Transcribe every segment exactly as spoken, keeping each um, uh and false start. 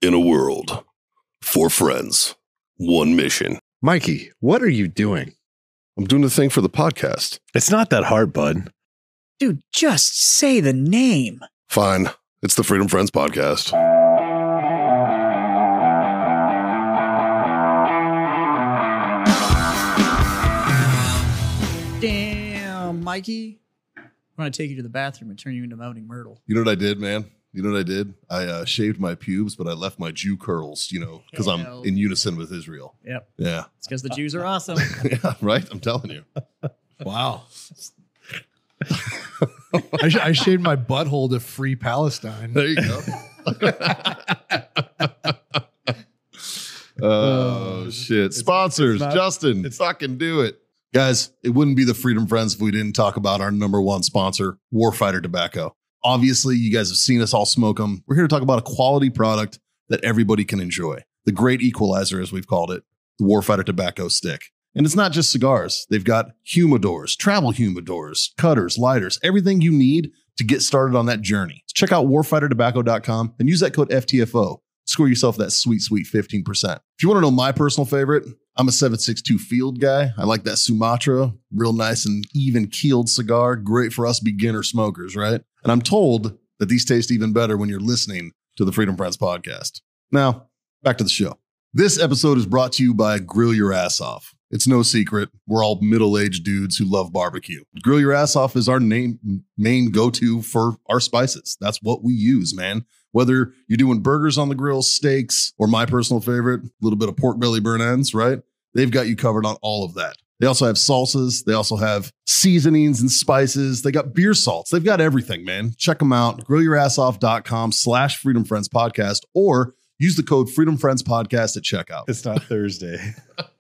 In a world, four friends, one mission. Mikey, what are you doing? I'm doing the thing for the podcast. It's not that hard, bud. Dude, just say the name. Fine. It's the Freedom Friends podcast. Damn, Mikey. I'm going to take you to the bathroom and turn you into Moaning Myrtle. You know what I did, man? You know what I did? I uh, shaved my pubes, but I left my Jew curls, you know, because I'm Hell. in unison with Israel. Yep. Yeah. It's because the Jews are awesome. Yeah, right? I'm telling you. Wow. I, sh- I shaved my butthole to free Palestine. There you go. Oh, shit. Sponsors, it's not- Justin, fucking do it. Guys, it wouldn't be the Freedom Friends if we didn't talk about our number one sponsor, Warfighter Tobacco. Obviously, you guys have seen us all smoke them. We're here to talk about a quality product that everybody can enjoy. The great equalizer, as we've called it, the Warfighter Tobacco Stick. And it's not just cigars. They've got humidors, travel humidors, cutters, lighters, everything you need to get started on that journey. Check out warfighter tobacco dot com and use that code F T F O. Score yourself that sweet, sweet fifteen percent. If you want to know my personal favorite, I'm a seven six two Field guy. I like that Sumatra, real nice and even keeled cigar. Great for us beginner smokers, right? And I'm told that these taste even better when you're listening to the Freedom Friends podcast. Now, back to the show. This episode is brought to you by Grill Your Ass Off. It's no secret. We're all middle-aged dudes who love barbecue. Grill Your Ass Off is our name, main go-to for our spices. That's what we use, man. Whether you're doing burgers on the grill, steaks, or my personal favorite, a little bit of pork belly burn ends, right? They've got you covered on all of that. They also have salsas. They also have seasonings and spices. They got beer salts. They've got everything, man. Check them out. grill your ass off dot com slash Freedom Friends Podcast or use the code Freedom Friends Podcast at checkout. It's not Thursday.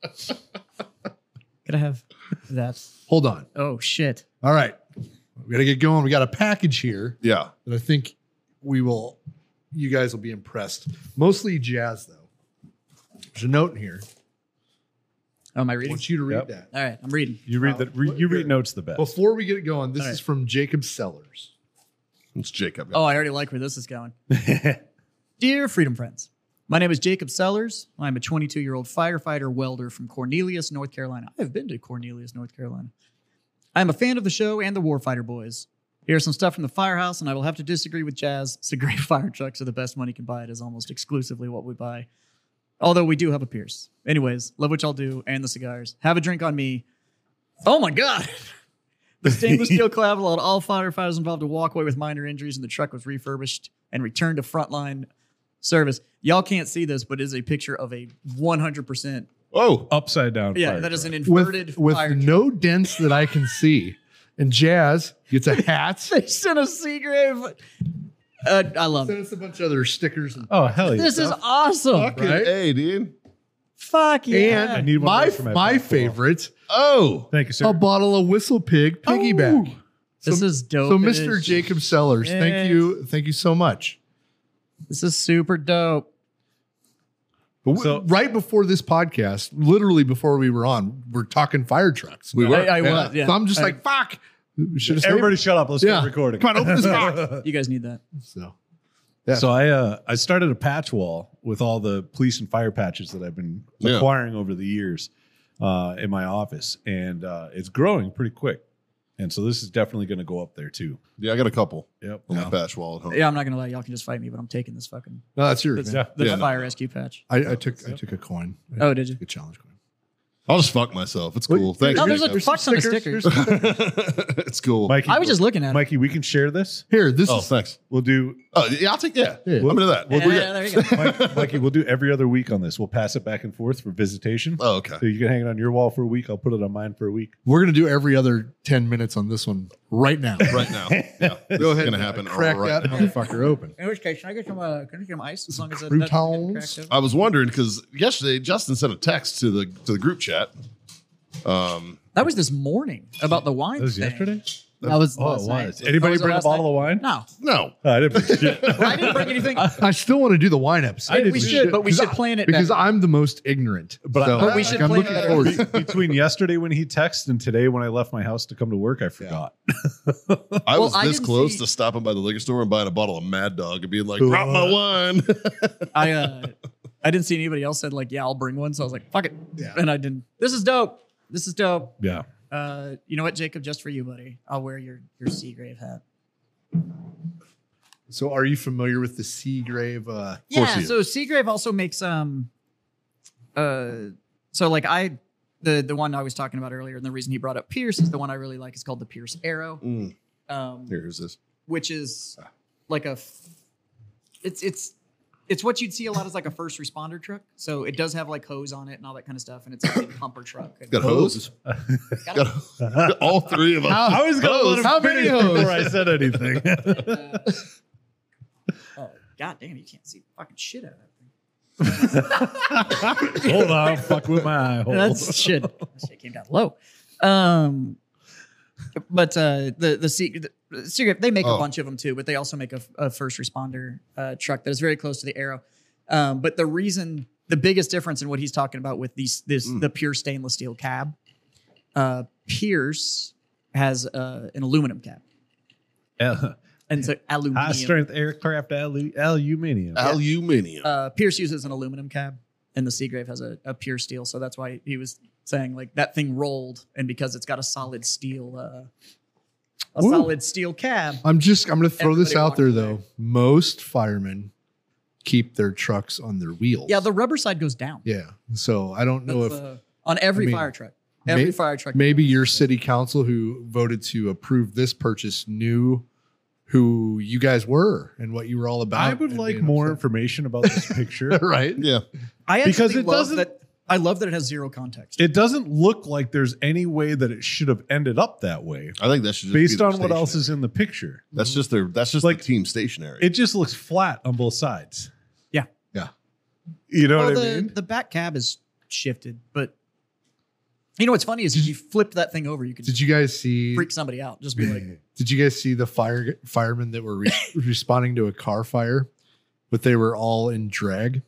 Could I have that? Hold on. Oh, shit. All right. We got to get going. We got a package here Yeah. that I think we will, you guys will be impressed. Mostly jazz, though. There's a note in here. Oh, am I I reading? want you to read Yep. that. All right, I'm reading. You read the re, you read notes the best. Before we get it going, this All is right. from Jacob Sellers. It's Jacob. Oh, I already like where this is going. Dear Freedom Friends, my name is Jacob Sellers. I'm a twenty-two-year-old firefighter welder from Cornelius, North Carolina. I have been to Cornelius, North Carolina. I'm a fan of the show and the Warfighter Boys. Here's some stuff from the firehouse, and I will have to disagree with Jazz. Cigarette fire trucks are the best money can buy. It is almost exclusively what we buy. Although we do have a Pierce. Anyways, love what y'all do and the cigars. Have a drink on me. Oh my God. The stainless steel collab allowed all firefighters involved to walk away with minor injuries, and the truck was refurbished and returned to frontline service. Y'all can't see this, but it is a picture of a one hundred percent. Oh, Upside down. Yeah, fire that is truck. an inverted With, with fire truck. no dents that I can see. And Jazz gets a hat. They sent a Seagrave. Uh, I love Send it. us a bunch of other stickers. And Oh hell yeah! This is awesome. fucking right? A, dude. Fuck yeah. And I need one my, of those for my my basketball. favorite, Oh, Thank you, sir. a bottle of Whistle Pig piggyback. Oh, this So- is dope. So, It Mister is- Jacob Sellers, Yes. thank you, thank you so much. This is super dope. But w- So- right before this podcast, literally before we were on, we're talking fire trucks. we were. I, I Yeah. was, yeah. So I'm just I- like, fuck. Should have Everybody, shut up. Let's Yeah. get recording. Come on, open this box. you guys need that. So, yeah. So I uh, I started a patch wall with all the police and fire patches that I've been Yeah. acquiring over the years uh, in my office, and uh, it's growing pretty quick. And so this is definitely going to go up there too. Yeah, I got a couple Yep. on my patch wall at home. Yeah, I'm not gonna lie. Y'all can just fight me, but I'm taking this fucking no, that's yours, this, man. Yeah. this Yeah, no. fire rescue patch. I, I took I took a coin. Oh, did you? A challenge coin. I'll just fuck myself. It's Well, cool. Thanks. Oh, there's a Jacob. fuck ton of stickers. It's cool. Mikey, I was just looking at it. Mikey, we can share this. Here, this Oh, is thanks. We'll do Oh, yeah, I'll take yeah. Yeah. I'm into that. Yeah, We'll do yeah, that. there you go. Mike, Mikey. We'll do every other week on this. We'll pass it back and forth for visitation. Oh, okay. So you can hang it on your wall for a week. I'll put it on mine for a week. we're gonna do every other ten minutes on this one right now. Right now. Yeah. This Go is ahead, gonna and happen crack right that now. motherfucker open. In which case, can I get some? Uh, can I get some ice as long as that, Croutons. that's getting cracked open? I was wondering because yesterday Justin sent a text to the to the group chat. Um, That was this morning about the wine. That was thing. yesterday. That was Oh, last it night. was. Anybody Was it bring a last bottle night? of wine? No. No. Oh, I didn't bring shit. Well, I didn't bring anything. I still want to do the wine episode. I didn't we do should, shit. but we should plan it because better. I'm the most ignorant. But I- So, but we like, should I'm plan looking it forward Be- to it. Between yesterday when he texted and today when I left my house to come to work, I forgot. I Well, was I this didn't close see- to stopping by the liquor store and buying a bottle of Mad Dog and being like, drop my wine. I uh, I didn't see anybody else said like, yeah, I'll bring one. So I was like, fuck it. Yeah. And I didn't. This is dope. This is dope. Yeah. Uh, you know what, Jacob? Just for you, buddy. I'll wear your your Seagrave hat. So, are you familiar with the Seagrave? Uh, Yeah. he is. So Seagrave also makes um, uh, so like I the the one I was talking about earlier, and the reason he brought up Pierce is the one I really like. It's called the Pierce Arrow, Mm, um, here's this. which is like a, f- it's it's. It's what you'd see a lot as like a first responder truck. So it does have like hose on it and all that kind of stuff. And it's a big pumper truck. Got hose. Got a- Got all three of them. I was going to let him How many finish hoes? before I said anything. uh, oh, God damn, you can't see the fucking shit out of that thing. Hold on, fuck with my eye hole. That's shit. That shit came down low. Um, but uh, the the Seagrave, the Seagrave, they make Oh. a bunch of them too. But they also make a, a first responder uh, truck that is very close to the Arrow. Um, but the reason, the biggest difference in what he's talking about with these this Mm. the pure stainless steel cab, uh, Pierce has uh, an aluminum cab, Yeah. and so aluminum. High strength aircraft alu- aluminium. Aluminium. Uh, Pierce uses an aluminum cab, and the Seagrave has a, a pure steel. So that's why he was saying like that thing rolled, and because it's got a solid steel, uh, a Ooh. solid steel cab. I'm just. I'm going to throw this Everybody out there walks though. away. Most firemen keep their trucks on their wheels. Yeah, the rubber side goes down. yeah. So I don't know That's, if uh, on every I mean, fire truck, every may- fire truck. maybe your city council who voted to approve this purchase knew who you guys were and what you were all about. I would and like being more upset. information about this picture. right? Yeah. I because actually it love doesn't- that. I love that it has zero context. It doesn't look like there's any way that it should have ended up that way I think that should just based be on their what else stationary. is in the picture. That's just their. That's just Like- the team stationary. It just looks flat on both sides. Yeah. Yeah. You know well, what the, I mean? the back cab is shifted, but you know what's funny is if you flipped that thing over, you could Did you guys see? freak somebody out. Just be like, Did you guys see the fire firemen that were re- responding to a car fire, but they were all in drag?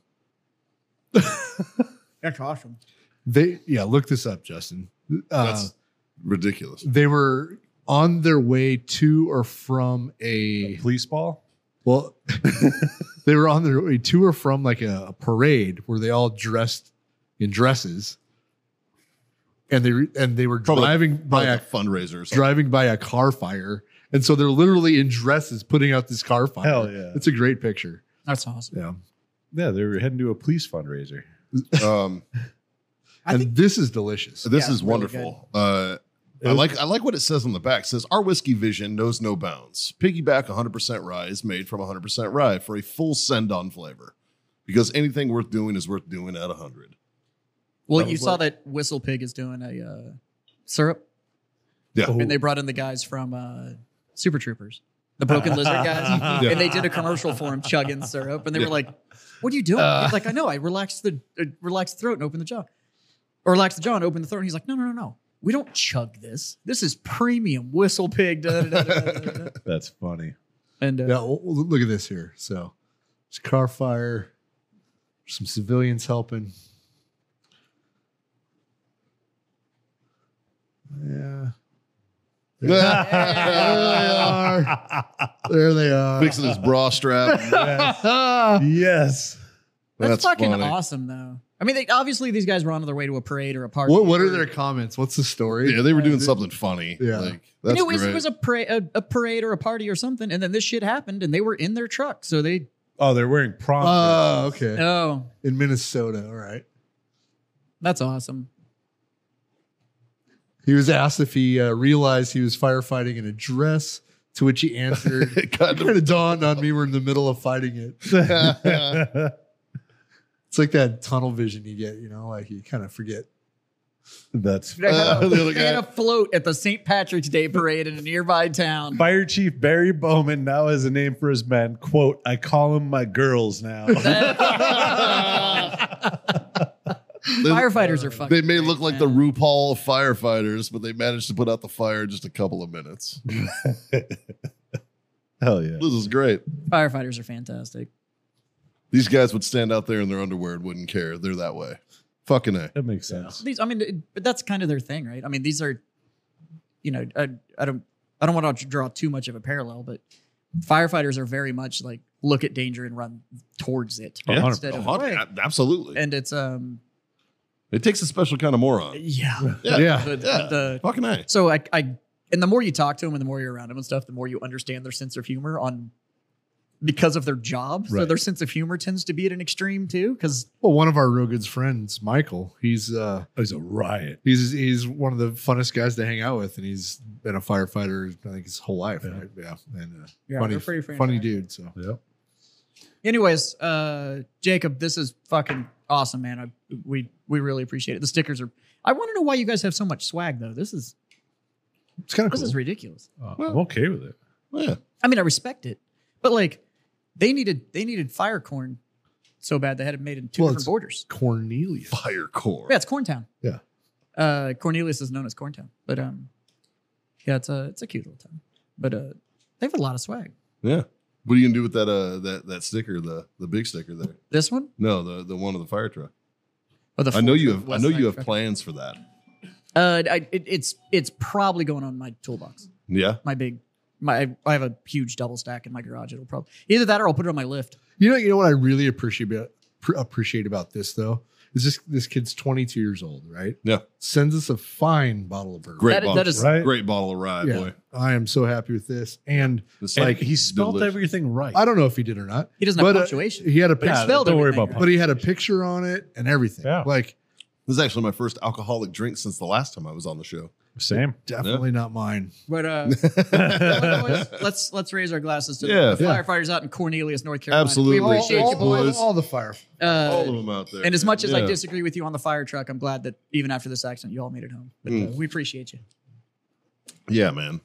that's awesome. They yeah, look this up, Justin. Uh, That's ridiculous. they were on their way to or from a Police ball? well, they were on their way to or from like a, a parade where they all dressed in dresses, and they and they were Probably- driving by Probably a a fundraiser or something. driving by a car fire, and so they're literally in dresses putting out this car fire. Hell yeah. It's a great picture. That's awesome. Yeah, Yeah, they were heading to a police fundraiser. Um, I and think this is delicious. this Yeah, is really wonderful. Uh, I like I like what it says on the back. It says our whiskey vision knows no bounds. Piggyback one hundred percent rye is made from one hundred percent rye for a full send on flavor. Because anything worth doing is worth doing at one hundred. well, That you was saw like- that Whistle Pig is doing a uh, syrup, Yeah. Oh. and they brought in the guys from uh, Super Troopers, the Broken Lizard guys, Yeah. and they did a commercial for him chugging syrup, and they Yeah. were like, "What are you doing?" He's like, "I know. I relaxed the uh, relaxed the throat and opened the jaw, or relax the jaw and open the throat." And he's like, "No, no, no, no. We don't chug this. This is premium Whistle Pig." Da, da, da, da, da, da. That's funny. And uh, Yeah, well, look at this here. So, it's car fire. Some civilians helping. Yeah. There they are. There they are. Fixing his bra strap. Yes. that's, That's fucking funny. awesome, though. I mean, they, obviously these guys were on their way to a parade or a party. What What are or- their comments? What's the story? Yeah, they were doing something funny. Yeah. Like, And that's it was great. it was a, para- a a parade or a party or something, and then this shit happened, and they were in their truck, so they Oh, they're wearing prom. Oh, okay. oh, In Minnesota. All right. that's awesome. He was asked if he uh, realized he was firefighting in a dress, to which he answered, It It kind kind of dawned on me we're in the middle of fighting it. of- It's like that tunnel vision you get, you know, like you kind of forget. That's They had, Uh, a, the other they had guy. a float at the Saint Patrick's Day parade in a nearby town. Fire Chief Barry Bowman now has a name for his men. Quote, I call them my girls now. Firefighters are fucking. They may great, look like man. the RuPaul of firefighters, but they managed to put out the fire in just a couple of minutes. Hell yeah. This is great. Firefighters are fantastic. These guys would stand out there in their underwear and wouldn't care. They're that way. Fucking A. That makes sense. These, I mean, it, but that's kind of their thing, right? I mean, these are, you know, I, I don't, I don't want to draw too much of a parallel, but firefighters are very much like look at danger and run towards it Yeah. instead of A hundred- away. Absolutely. And it's um, It takes a special kind of moron. yeah, Yeah. Yeah. The- Yeah. the- Fucking A. so I, I, and the more you talk to them and the more you're around them and stuff, the more you understand their sense of humor on because of their job. So Right. their sense of humor tends to be at an extreme too. Because Well, one of our real good friends, Michael, he's uh It was a riot. he's he's one of the funnest guys to hang out with, and he's been a firefighter I think his whole life. Yeah. Right? Yeah, and uh, Yeah, funny, they're pretty funny fantastic. dude. So Yep. anyways, uh, Jacob, this is fucking awesome, man. I, we we really appreciate it. The stickers are. I want to know why you guys have so much swag though. This is it's kind of this cool. is ridiculous. Uh, Well- I'm okay with it. Yeah. I mean, I respect it, but like they needed they needed fire corn so bad they had it made in two Well, different it's- borders. Cornelius. Fire core. Yeah, it's Corntown. Yeah. Uh, Cornelius is known as Corntown, but um, yeah, it's a it's a cute little town. But uh, they have a lot of swag. Yeah. What are you gonna do with that uh that that sticker, the the big sticker there? This one, No, the the one of the fire truck. or the I know you Ford have I West know you Side have truck? plans for that. Uh, I, it, it's it's probably going on my toolbox. Yeah. My big, my I have a huge double stack in my garage. It'll probably either that or I'll put it on my lift. You know, you know what I really appreciate about pr- appreciate about this though is this this kid's twenty-two years old, right? Yeah. Sends us a fine bottle of bourbon. Great That is- bottle. that is- Right. Great bottle of rye, Yeah, boy. I am so happy with this, and It's And like he spelled delicious. everything right. I don't know if he did or not. He doesn't have but, uh, punctuation. he had a But it's picture, spelled don't worry everything about right. but he had a picture on it and everything. Yeah. Like This is actually my first alcoholic drink since the last time I was on the show. Same. definitely not mine. But uh, let's let's raise our glasses to Yeah. the Yeah. firefighters out in Cornelius, North Carolina. Absolutely. We appreciate all, you, all- boys. all the fire. All of Uh, them out there. and as much as I Yeah. disagree with you on the fire truck, I'm glad that even after this accident, you all made it home. But uh, Mm. we appreciate you. Yeah, man.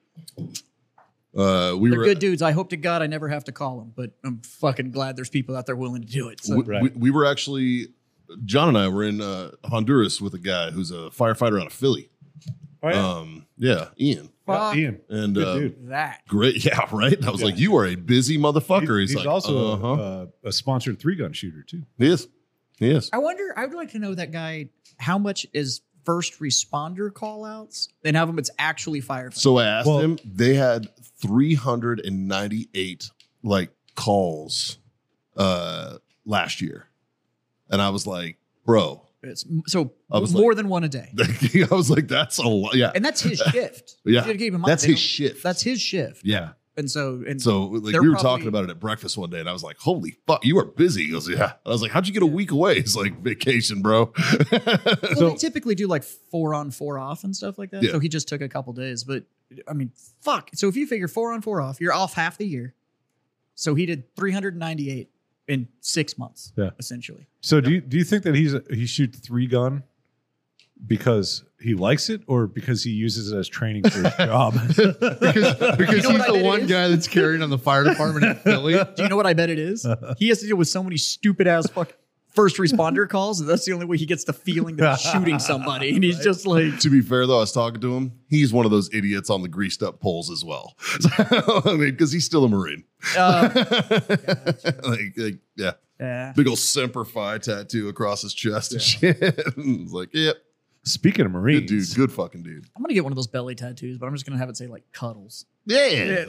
Uh, we They're were good dudes. I hope to God I never have to call them, but I'm fucking glad there's people out there willing to do it. So. we, Right. we, we were actually John and I were in uh, Honduras with a guy who's a firefighter out of Philly. Oh, yeah. Um, yeah, Ian. Fuck Yeah, Ian. And Good uh, dude. that. great, yeah, right. I was Yeah. like, you are a busy motherfucker. He's, He's, he's like, also uh-huh. a, a, a sponsored three gun shooter too. he is, he is. I wonder, I would like to know that guy, how much is first responder call outs and how them it's actually firefighters. So I asked Well- him. They had three hundred ninety-eight like calls uh, last year, and I was like, bro. It's, so I was more like- than one a day. I was like, that's a lot. Yeah, And that's his shift. Yeah. You gotta keep in mind, that's they his don't- shift. That's his shift. yeah. And so, and So like They're we were probably- talking about it at breakfast one day, and I was like, "Holy fuck, you are busy." He goes, "Yeah." I was like, "How'd you get a week away?" He's like, "Vacation, bro." well, So- they typically do like four on, four off and stuff like that. Yeah. So he just took a couple days. But I mean, fuck. So if you figure four on, four off, you're off half the year. So he did three hundred ninety-eight in six months, Yeah. essentially. So do you do you think that he's he shoots three gun because he likes it or because he uses it as training for his job? Because, because You know he's what I the bet it one is? guy that's carrying on the fire department in Philly. Do you know what I bet it is? He has to deal with so many stupid ass fuck first responder calls, and that's the only way he gets the feeling that he's shooting somebody. And he's just like, To be fair, though, I was talking to him. He's one of those idiots on the greased up poles as well. I mean, because he's still a Marine. uh, like, like, yeah, yeah. big old Semper Fi tattoo across his chest and shit. It's like, yep, Speaking of good Marines, dude, good fucking dude. I'm gonna get one of those belly tattoos, but I'm just gonna have it say like cuddles. Yeah.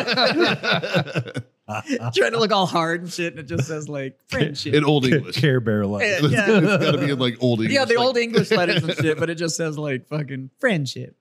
Trying to look all hard and shit, and it just says like friendship. In Old Ca- English. Care Bear life. Yeah. It's got to be in like Old English. yeah, the like, old English letters and shit, but it just says like fucking friendship.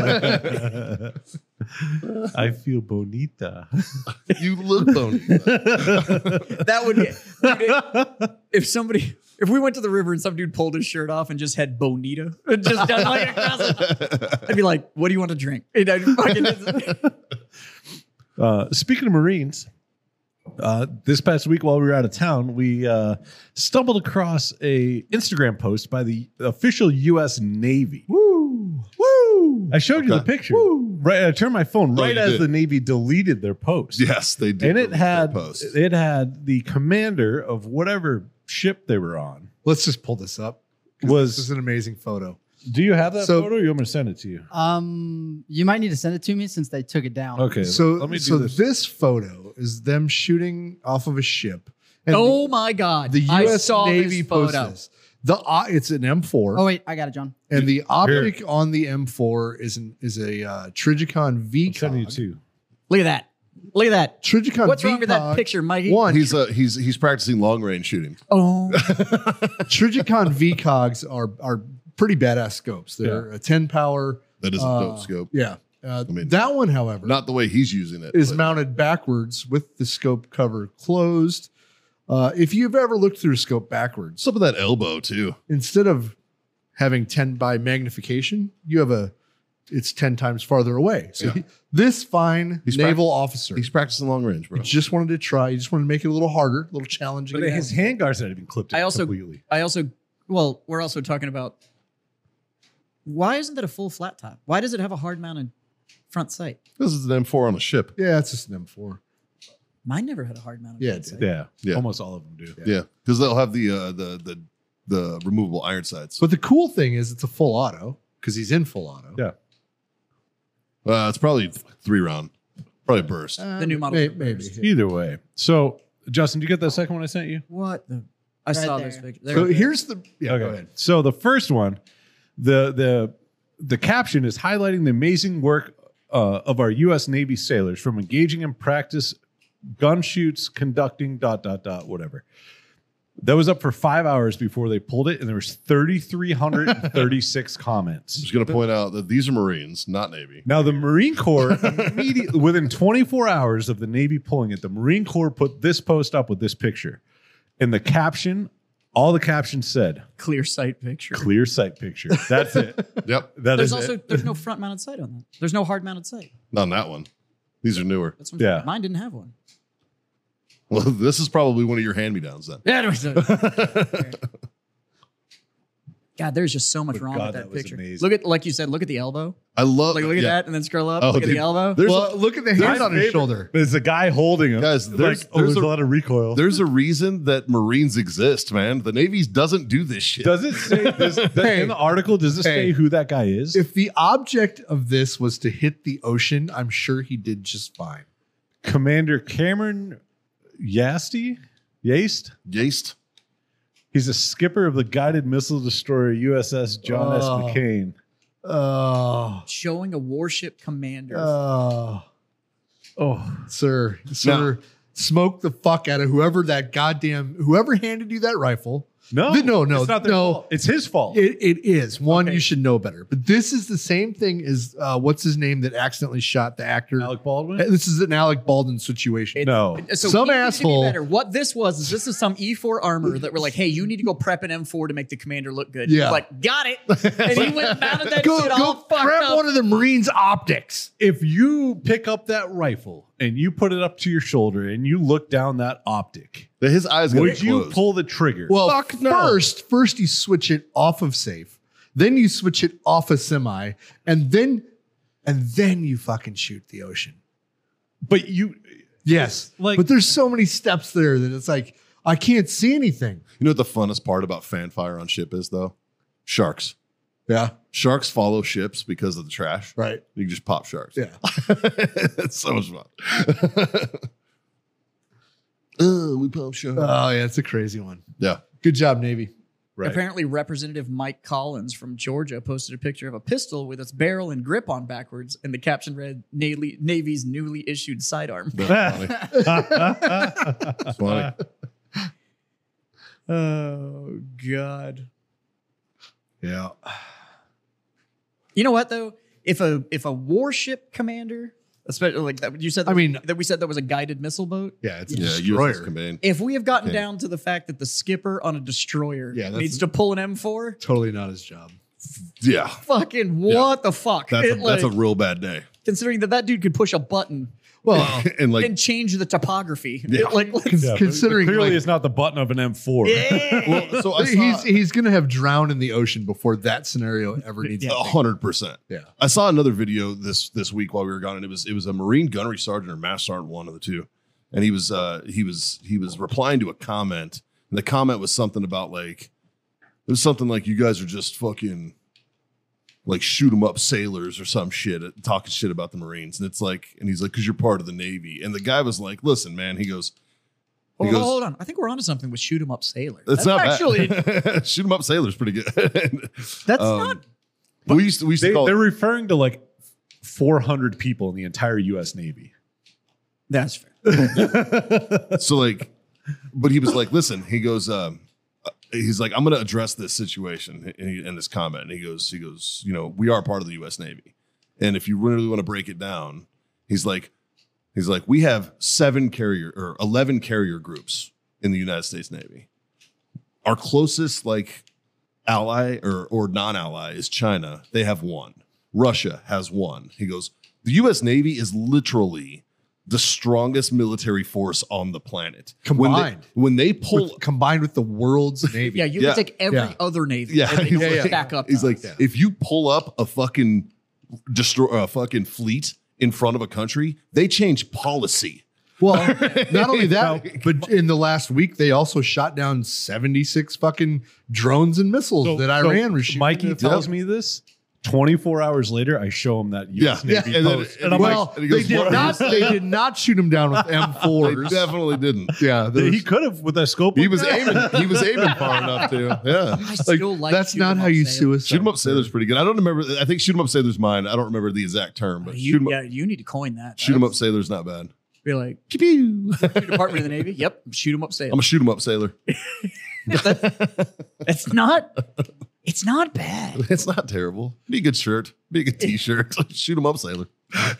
I feel bonita. You look bony. That would be dude, if somebody if we went to the river and some dude pulled his shirt off and just had bonita, and just done like across it, I'd be like, "What do you want to drink?" And I'd fucking- Uh, speaking of Marines, uh, this past week while we were out of town, we uh, stumbled across a Instagram post by the official U S Navy. Woo! Woo! I showed you the Okay. picture. Right, I turned my phone Oh, right you as did. the Navy deleted their post. Yes, they did. and it release that had post. it had the commander of whatever ship they were on. Let's just pull this up. 'Cause Was- this is an amazing photo. Do you have that So- photo? Or you want me to send it to you? Um, you might need to send it to me since they took it down. Okay. So, let me do so this. this. photo is them shooting off of a ship. And Oh my God. the, the I U S saw Navy this photo. posted this. The uh, it's an M four. Oh wait, I got it, John. And the optic on the M four is an is a uh, Trijicon V. I'm sending you two. Look at that. Look at that. Trijicon What's wrong with that V COG. picture, Mikey? One, He's uh, he's he's practicing long range shooting. Oh, Trijicon V COGs are are pretty badass scopes. They're a ten power. That is a uh, dope scope. Yeah. Uh, I mean, that one, however, Not the way he's using it. is but- mounted backwards with the scope cover closed. Uh, if you've ever looked through a scope backwards, Some of that elbow too. instead of having ten by magnification, you have a it's ten times farther away. So Yeah. he- this fine He's naval officer He's practicing long range, bro. he just wanted to try. He just wanted to make it a little harder, a little challenging. But his handguard's not even clipped I also- completely. I also, well, we're also talking about why isn't that a full flat top? Why does it have a hard mounted front sight? This is an M four on a ship. Yeah, it's just an M four. Mine never had a hard mounted Yeah, front it sight. did. Yeah. Yeah. Almost all of them do. Yeah, because they'll have the uh, the the the removable iron sights. But the cool thing is it's a full auto because he's in full auto. Yeah. Uh, it's probably three round, probably burst. Uh, The new model may- for maybe. burst. Either way. So, Justin, did you get that second one I sent you? What the? I Right saw there. this picture. So There- here's the yeah. Go ahead. So the first one, the the the caption is highlighting the amazing work uh, of our U S Navy sailors from engaging in practice gun shoots, conducting dot dot dot whatever. That was up for five hours before they pulled it, and there was three thousand three hundred thirty-six I'm comments. just going to point out that these are Marines, not Navy. Now, the Marine Corps, immediately within twenty-four hours of the Navy pulling it, the Marine Corps put this post up with this picture. And the caption, all the captions said, clear sight picture. clear sight picture. That's it. Yep, That There's is also it. there's no front mounted sight on that. There's no hard mounted sight. not on that one. These are newer. That's what Yeah. Mine didn't have one. Well, this is probably one of your hand me downs then. Yeah. it was- God, there's just so much But wrong God, with that that, was picture. amazing. Look at, like you said, look at the elbow. I love. Like, look at yeah. that, and then scroll up. Oh, look at dude. the elbow. There's Well, look at the hand My on his favorite- shoulder. There's a guy holding him. Guys, there's- like, oh, there's there's a- a lot of recoil. There's a reason that Marines exist, man. The Navy doesn't do this shit. Does it say does, does- Hey. in the article? Does it Hey. say who that guy is? If the object of this was to hit the ocean, I'm sure he did just fine. Commander Cameron Yasty, Yaste. Yaste. He's a skipper of the guided missile destroyer U S S John S. Oh. McCain. Oh, Showing a warship commander. oh, Oh, sir, sir, smoke the fuck out of whoever that goddamn whoever handed you that rifle. no, Th- no, no, it's not their no. fault. It's his fault. It, it is one Okay. you should know better, but this is the same thing as uh, what's his name that accidentally shot the actor. Alec Baldwin. Uh, This is an Alec Baldwin situation. no, So Some even to be asshole- better, what this was is this is some E four armor that were like, hey, you need to go prep an M four to make the commander look good. Yeah. Like, got it. And he went and mounted that go shit go all fucked grab up. one of the Marines' optics. if you pick up that rifle and you put it up to your shoulder and you look down that optic, That his eyes got would you closed. pull the trigger? Well, Fuck no. first, first you switch it off of safe, then you switch it off of semi, and then and then you fucking shoot the ocean. but you, Yes, Like- but there's so many steps there that it's like I can't see anything. You know what the funnest part about fanfire on ship is, though? Sharks. Yeah, Sharks follow ships because of the trash. right. You can just pop sharks. Yeah, It's so much fun. Oh, we pop sharks. oh yeah, it's a crazy one. yeah. Good job, Navy. right. Apparently, Representative Mike Collins from Georgia posted a picture of a pistol with its barrel and grip on backwards, and the caption read, Navy, Navy's newly issued sidearm. That's funny. It's funny. Oh, God. Yeah, You know what, though? If a if a warship commander, especially like that, you said that, I mean- that we said that was a guided missile boat. yeah, it's a Yeah, U S S destroyer. Command. If we have gotten Okay. down to the fact that the skipper on a destroyer Yeah, that's- needs to pull an M four, Totally not his job. Yeah. fucking what the fuck? That's a, It, that's a like, real bad day. considering that that dude could push a button Well, And like, and change the topography. Yeah. It, like, let's- Cons- Yeah, but considering clearly like, it's not the button of an M four. yeah. well, so I he's saw he's gonna have drowned in the ocean before that scenario ever needs a to hundred percent. Yeah. I saw another video this this week while we were gone, and it was it was a Marine gunnery sergeant or master sergeant, one of the two, and he was uh he was he was replying to a comment, and the comment was something about like It was something like, you guys are just fucking like shoot 'em up sailors or some shit, uh, talking shit about the Marines. And it's like, and he's like, because you're part of the Navy. And the guy was like, listen, man, he goes, he Well, goes, hold on. I think we're onto something with shoot 'em up sailor. It's That's not actually bad. Shoot 'em up sailors pretty good. that's Um, not. we used to, we used They, to call they're it, referring to like four hundred people in the entire U S Navy. That's fair. so like, but he was like, listen, he goes, um, he's like, I'm going to address this situation in, in this comment. And he goes, he goes, you know, we are part of the U S Navy. And if you really want to break it down, he's like, he's like, we have seven carrier or eleven carrier groups in the United States Navy. Our closest like ally or, or non-ally is China. They have one. Russia has one. He goes, the U S Navy is literally the strongest military force on the planet. Combined. When they, when they pull, With- combined with the world's navy. Yeah, you Yeah. can take every Yeah. other navy. Yeah, and they he's can like- back up. he's to like, us. if you pull up a fucking destroy a fucking fleet in front of a country, they change policy. Well, not only that, but in the last week, they also shot down seventy-six fucking drones and missiles So- that so Iran was shooting. Mikey at- tells me this. twenty-four hours later, I show him that U S Yeah. Navy Yeah, and then- post. and And I'm he like, Well, and he they goes, did "What?" not. They did not shoot him down with M They fours. definitely didn't. Yeah, there he was- could have with a scope. He like was that. aiming. He was aiming far enough to. Yeah. I still like, that's shoot not 'em how up you sailor. suicide. Shoot 'em up sailor's pretty good. I don't remember. I think shoot 'em up sailor's mine. I don't remember the exact term, but You, shoot 'em yeah, up, you need to coin that. shoot 'em up That's- sailor's not bad. Be like, Pew pew. Department of the Navy. Yep, shoot 'em up sailor. I'm a shoot 'em up sailor. It's not. It's not bad. It's not terrible. Be a good shirt. Be a good t-shirt. Shoot 'em up sailor.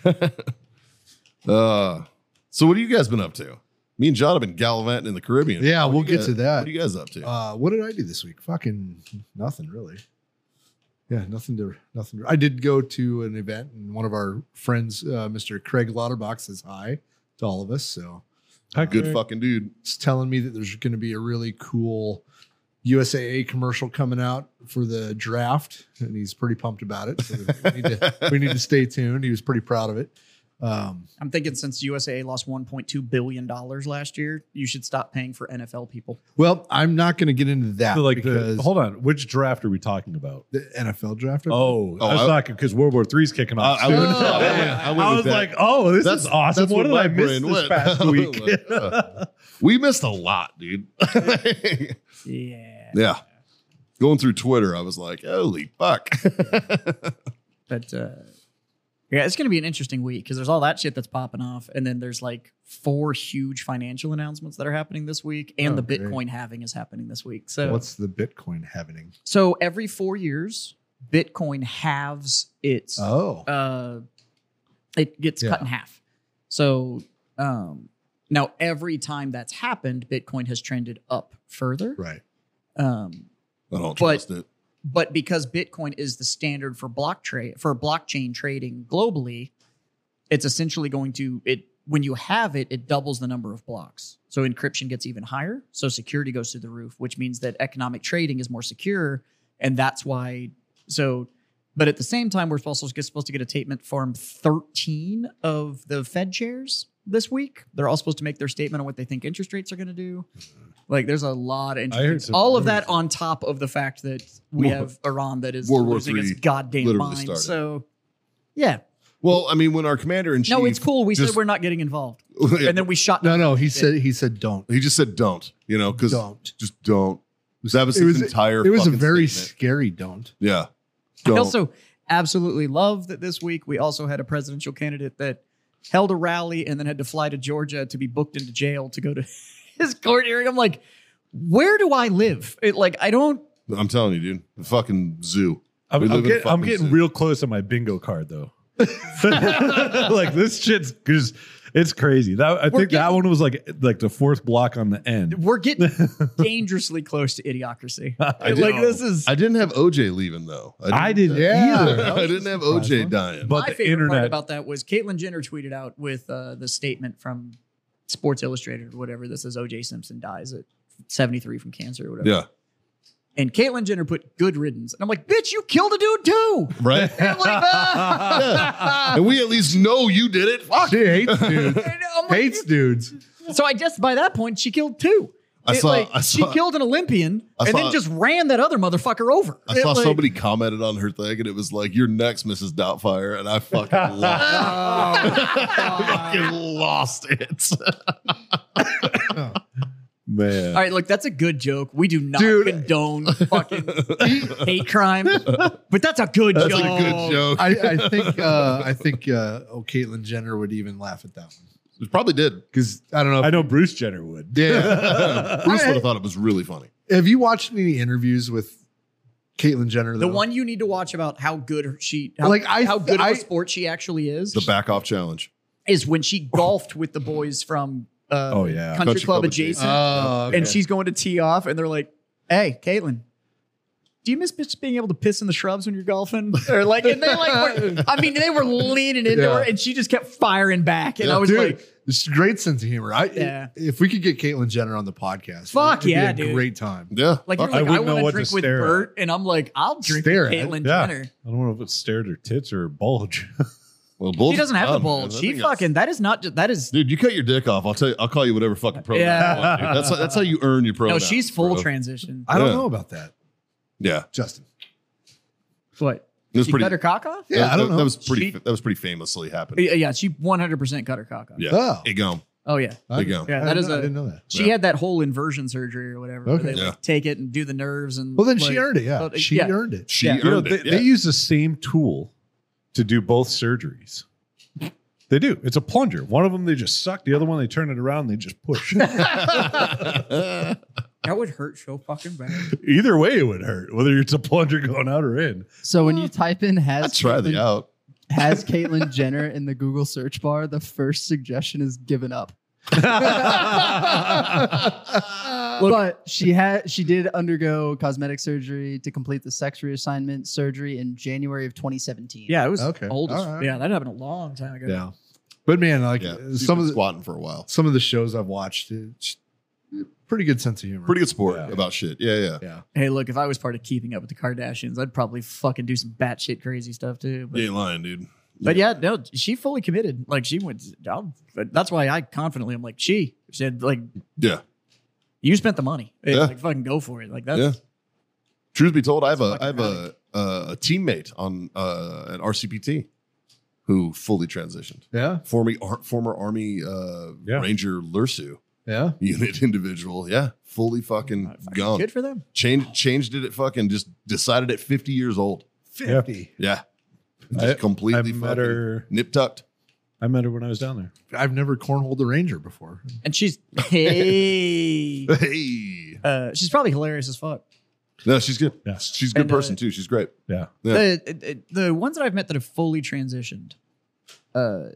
uh, so what have you guys been up to? Me and John have been gallivanting in the Caribbean. Yeah, What we'll do you get guys- to that. What are you guys up to? Uh, what did I do this week? Fucking nothing really. Yeah, nothing to nothing. To, I did go to an event, and one of our friends, uh, Mister Craig Lauterbach, says hi to all of us. So Good fucking dude. it's telling me that there's going to be a really cool U S A A commercial coming out for the draft, and he's pretty pumped about it. So we, need to, we need to stay tuned. He was pretty proud of it. Um, I'm thinking since U S A A lost one point two billion dollars last year, you should stop paying for N F L people. well, I'm not going to get into that So like because the, hold on, which draft are we talking about? the N F L draft. Oh, Oh, that's I- not because World War Three's kicking off. I- I wouldn't- soon. I wouldn't- Yeah. I wouldn't I with was that. like, oh, this That's is awesome. that's What did my I miss brain this went. past week? We missed a lot, dude. Yeah. Yeah. Going through Twitter, I was like, holy fuck. But uh, yeah, it's going to be an interesting week because there's all that shit that's popping off. And then there's like four huge financial announcements that are happening this week. And Oh, the great. Bitcoin halving is happening this week. So, What's the Bitcoin happening? so every four years, Bitcoin halves its, Oh, uh, it gets Yeah. cut in half. So um, now every time that's happened, Bitcoin has trended up further. right. Um, I don't But- trust it. But because Bitcoin is the standard for block trade for blockchain trading globally, it's essentially going to it when you have it, it doubles the number of blocks. So encryption gets even higher. So security goes through the roof, which means that economic trading is more secure. And that's why so but at the same time, we're also supposed to get a statement from thirteen of the Fed chairs this week. They're all supposed to make their statement on what they think interest rates are going to do. Like, there's a lot of I interesting. heard some all of rumors. that on top of the fact that we World- have Iran that is World War losing its Three goddamn literally mind. started. So, yeah, Well, I mean, when our commander in chief. no, it's cool. We just- said we're not getting involved, Yeah, and then we shot. No, no. He it. said he said don't. he just said don't, you know, because Don't. just don't. That was It his was entire It was a fucking very statement. scary don't. Yeah. I Don't. also absolutely love that this week we also had a presidential candidate that held a rally and then had to fly to Georgia to be booked into jail to go to his court hearing. I'm like, where do I live? It like I don't. I'm telling you, dude. The fucking zoo. I'm, We I'm live in a get- I'm fucking getting zoo. real close on my bingo card though. Like this shit's just it's crazy. That I We're think that getting- one was like like the fourth block on the end. We're getting dangerously close to idiocracy. I like know. this is. I didn't have O J leaving, though. I didn't Yeah. either. That was I didn't have a O surprise J one. dying. But My the favorite part internet- about that was Caitlyn Jenner tweeted out with uh, the statement from Sports Illustrated or whatever. This is O J Simpson dies at seventy-three from cancer or whatever. Yeah. And Caitlyn Jenner put good riddance. And I'm like, bitch, you killed a dude too. Right? And I'm like, ah. And we at least know you did it. Fuck. She hates dudes. And I'm like, hates dudes. so I guess by that point, she killed two. I It, saw, like, I saw, she killed an Olympian I and saw- then just ran that other motherfucker over. I It, saw like- somebody commented on her thing, and it was like, "You're next, Missus Doubtfire," and I fucking lost. I fucking lost it. Man. All right, look, that's a good joke. We do not Dude. condone fucking hate crime, but that's a good That's joke. a good joke. I, I think uh, I think uh, oh, Caitlyn Jenner would even laugh at that one It probably did. because I don't know. If, I know Bruce Jenner would. Yeah. Bruce I- would have thought it was really funny. Have you watched any interviews with Caitlyn Jenner? The though? one you need to watch about how good she, how, Like, I- how good I- of a sport she actually is, The back off challenge. is when she golfed with the boys from uh, Oh, yeah. Country, Country Club Club adjacent, Oh, okay. and she's going to tee off, and they're like, "Hey, Caitlin, do you miss just being able to piss in the shrubs when you're golfing?" Or like, and they like, were, I mean, they were leaning into Yeah. her, and she just kept firing back, and Yeah, I was Dude, like, it's a great sense of humor. I, Yeah. If we could get Caitlyn Jenner on the podcast, Fuck it'd be yeah, a dude. great time. Yeah. like Fuck you're like, I I, wouldn't know want to what to drink with stare at. Bert, and I'm like, I'll drink Stare with at. Caitlyn Yeah. Jenner. I don't know if it's stared her tits or bulge. Well, bulge She doesn't is have the done, bulge. man. I She think that's- fucking that is not just that is Dude, you cut your dick off. I'll tell you. I'll call you whatever fucking pronoun Yeah. you want, dude. That's that's how you earn your no. pronouns. She's full bro. transition. I don't Yeah. know about that, Yeah, Justin. What? it was She pretty. cut her cock off? Yeah, that, I don't that, know. That was pretty. She- that was pretty famously happened. Yeah, yeah, she one hundred percent cut her cock off. Yeah. Oh. It gone. Oh yeah. I, There you go. Yeah, I that didn't is know- a- I didn't know that. She Yeah. had that whole inversion surgery or whatever. Okay. Where they Yeah. like, take it and do the nerves and. Well, then like, she earned it. Yeah, uh, she yeah. earned it. She Yeah. You know, earned they, it. they yeah. use the same tool to do both surgeries. They do. It's a plunger. One of them they just suck. The other one they turn it around and they just push. That would hurt so fucking bad. Either way, it would hurt, whether it's a plunger going out or in. So when you type in has I'd try the Caitlyn- out. has Caitlyn Jenner in the Google search bar, the first suggestion is given up. But she had she did undergo cosmetic surgery to complete the sex reassignment surgery in January of twenty seventeen. Yeah, it was Okay. old. As, All right. Yeah, that happened a long time ago. Yeah, but man, like Yeah, uh, she's some been of the squatting for a while. some of the shows I've watched, it's pretty good sense of humor. Pretty good sport Yeah. about shit. Yeah, yeah. Yeah. Hey, look, if I was part of Keeping Up with the Kardashians, I'd probably fucking do some batshit crazy stuff too. But, You ain't lying, dude. but yeah, no, she fully committed. Like she went. I'll, that's why I confidently am like she said. Like Yeah. you spent the money. Hey, Yeah. Like fucking go for it. Like that's Yeah. Truth be told, I have a That's I have a uh, a teammate on uh, an R C P T who fully transitioned. Yeah. Former ar- former Army uh, Yeah. Ranger Lursu Yeah. unit individual. Yeah, fully fucking fucking gone. good for them. Changed changed it at fucking just decided at fifty years old. fifty. Yeah, just I- completely I met fucking her- nip tucked. I met her when I was down there. I've never cornholed a ranger before. And she's hey, Hey, uh, she's probably hilarious as fuck. no, she's good. Yeah. She's a good And, uh, person too. She's great. Yeah. Yeah. The the ones that I've met that have fully transitioned, uh,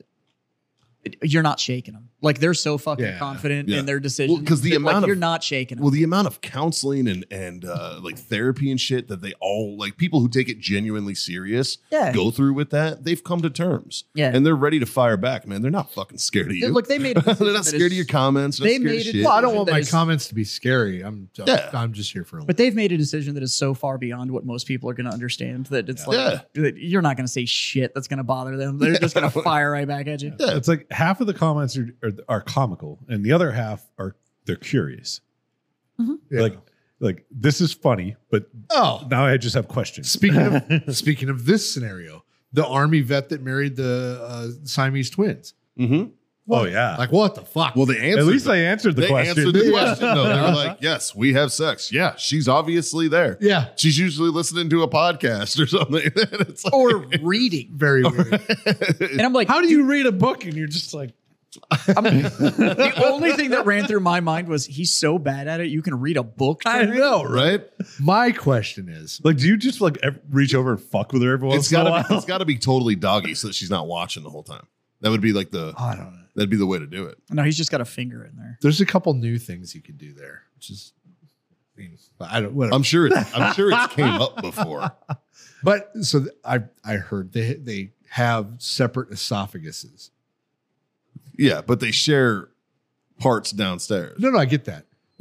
you're not shaking them. Like they're so fucking Yeah. confident Yeah. in their decisions. Well, 'cause the that, amount like, of- you're not shaking them. Well, the amount of counseling and and uh, like therapy and shit that they all like people who take it genuinely serious Yeah. go through with that, they've come to terms. Yeah. And they're ready to fire back, man. They're not fucking scared of you. Look, they made. A they're decision not that scared is- of your comments. They're they not scared made of it- shit. Well, I don't want That my is- comments to be scary. I'm Yeah. I'm just here for a But they've made a decision that is so far beyond what most people are going to understand that it's like Yeah. that you're not going to say shit that's going to bother them. They're just going to fire right back at you. Yeah. It's like half of the comments are, are, are comical and the other half are they're curious. Yeah. Like like this is funny, but Oh, now I just have questions. speaking of speaking of this scenario, the army vet that married the uh, Siamese twins. Mm-hmm. Oh yeah. Like what the fuck? Well, they answered. At least I answered the they question. answered the question. No, they were like, "Yes, we have sex. Yeah, she's obviously there. yeah, She's usually listening to a podcast or something." And it's like, Or reading. very weird. And I'm like, How do you read a book and you're just like I'm, the only thing that ran through my mind was he's so bad at it, you can read a book. I know, right? My question is, like do you just like ev- reach over and fuck with her every once It's in a gotta while? be, it's gotta be totally doggy so that she's not watching the whole time. That would be like the I don't know. that'd be the way to do it. No, he's just got a finger in there. There's a couple new things you can do there, which is, I mean, I don't. Whatever. I'm sure it's I'm sure it's came up before. But so th- I I heard they they have separate esophaguses. Yeah, but they share parts downstairs. No, no, I get that. Yeah.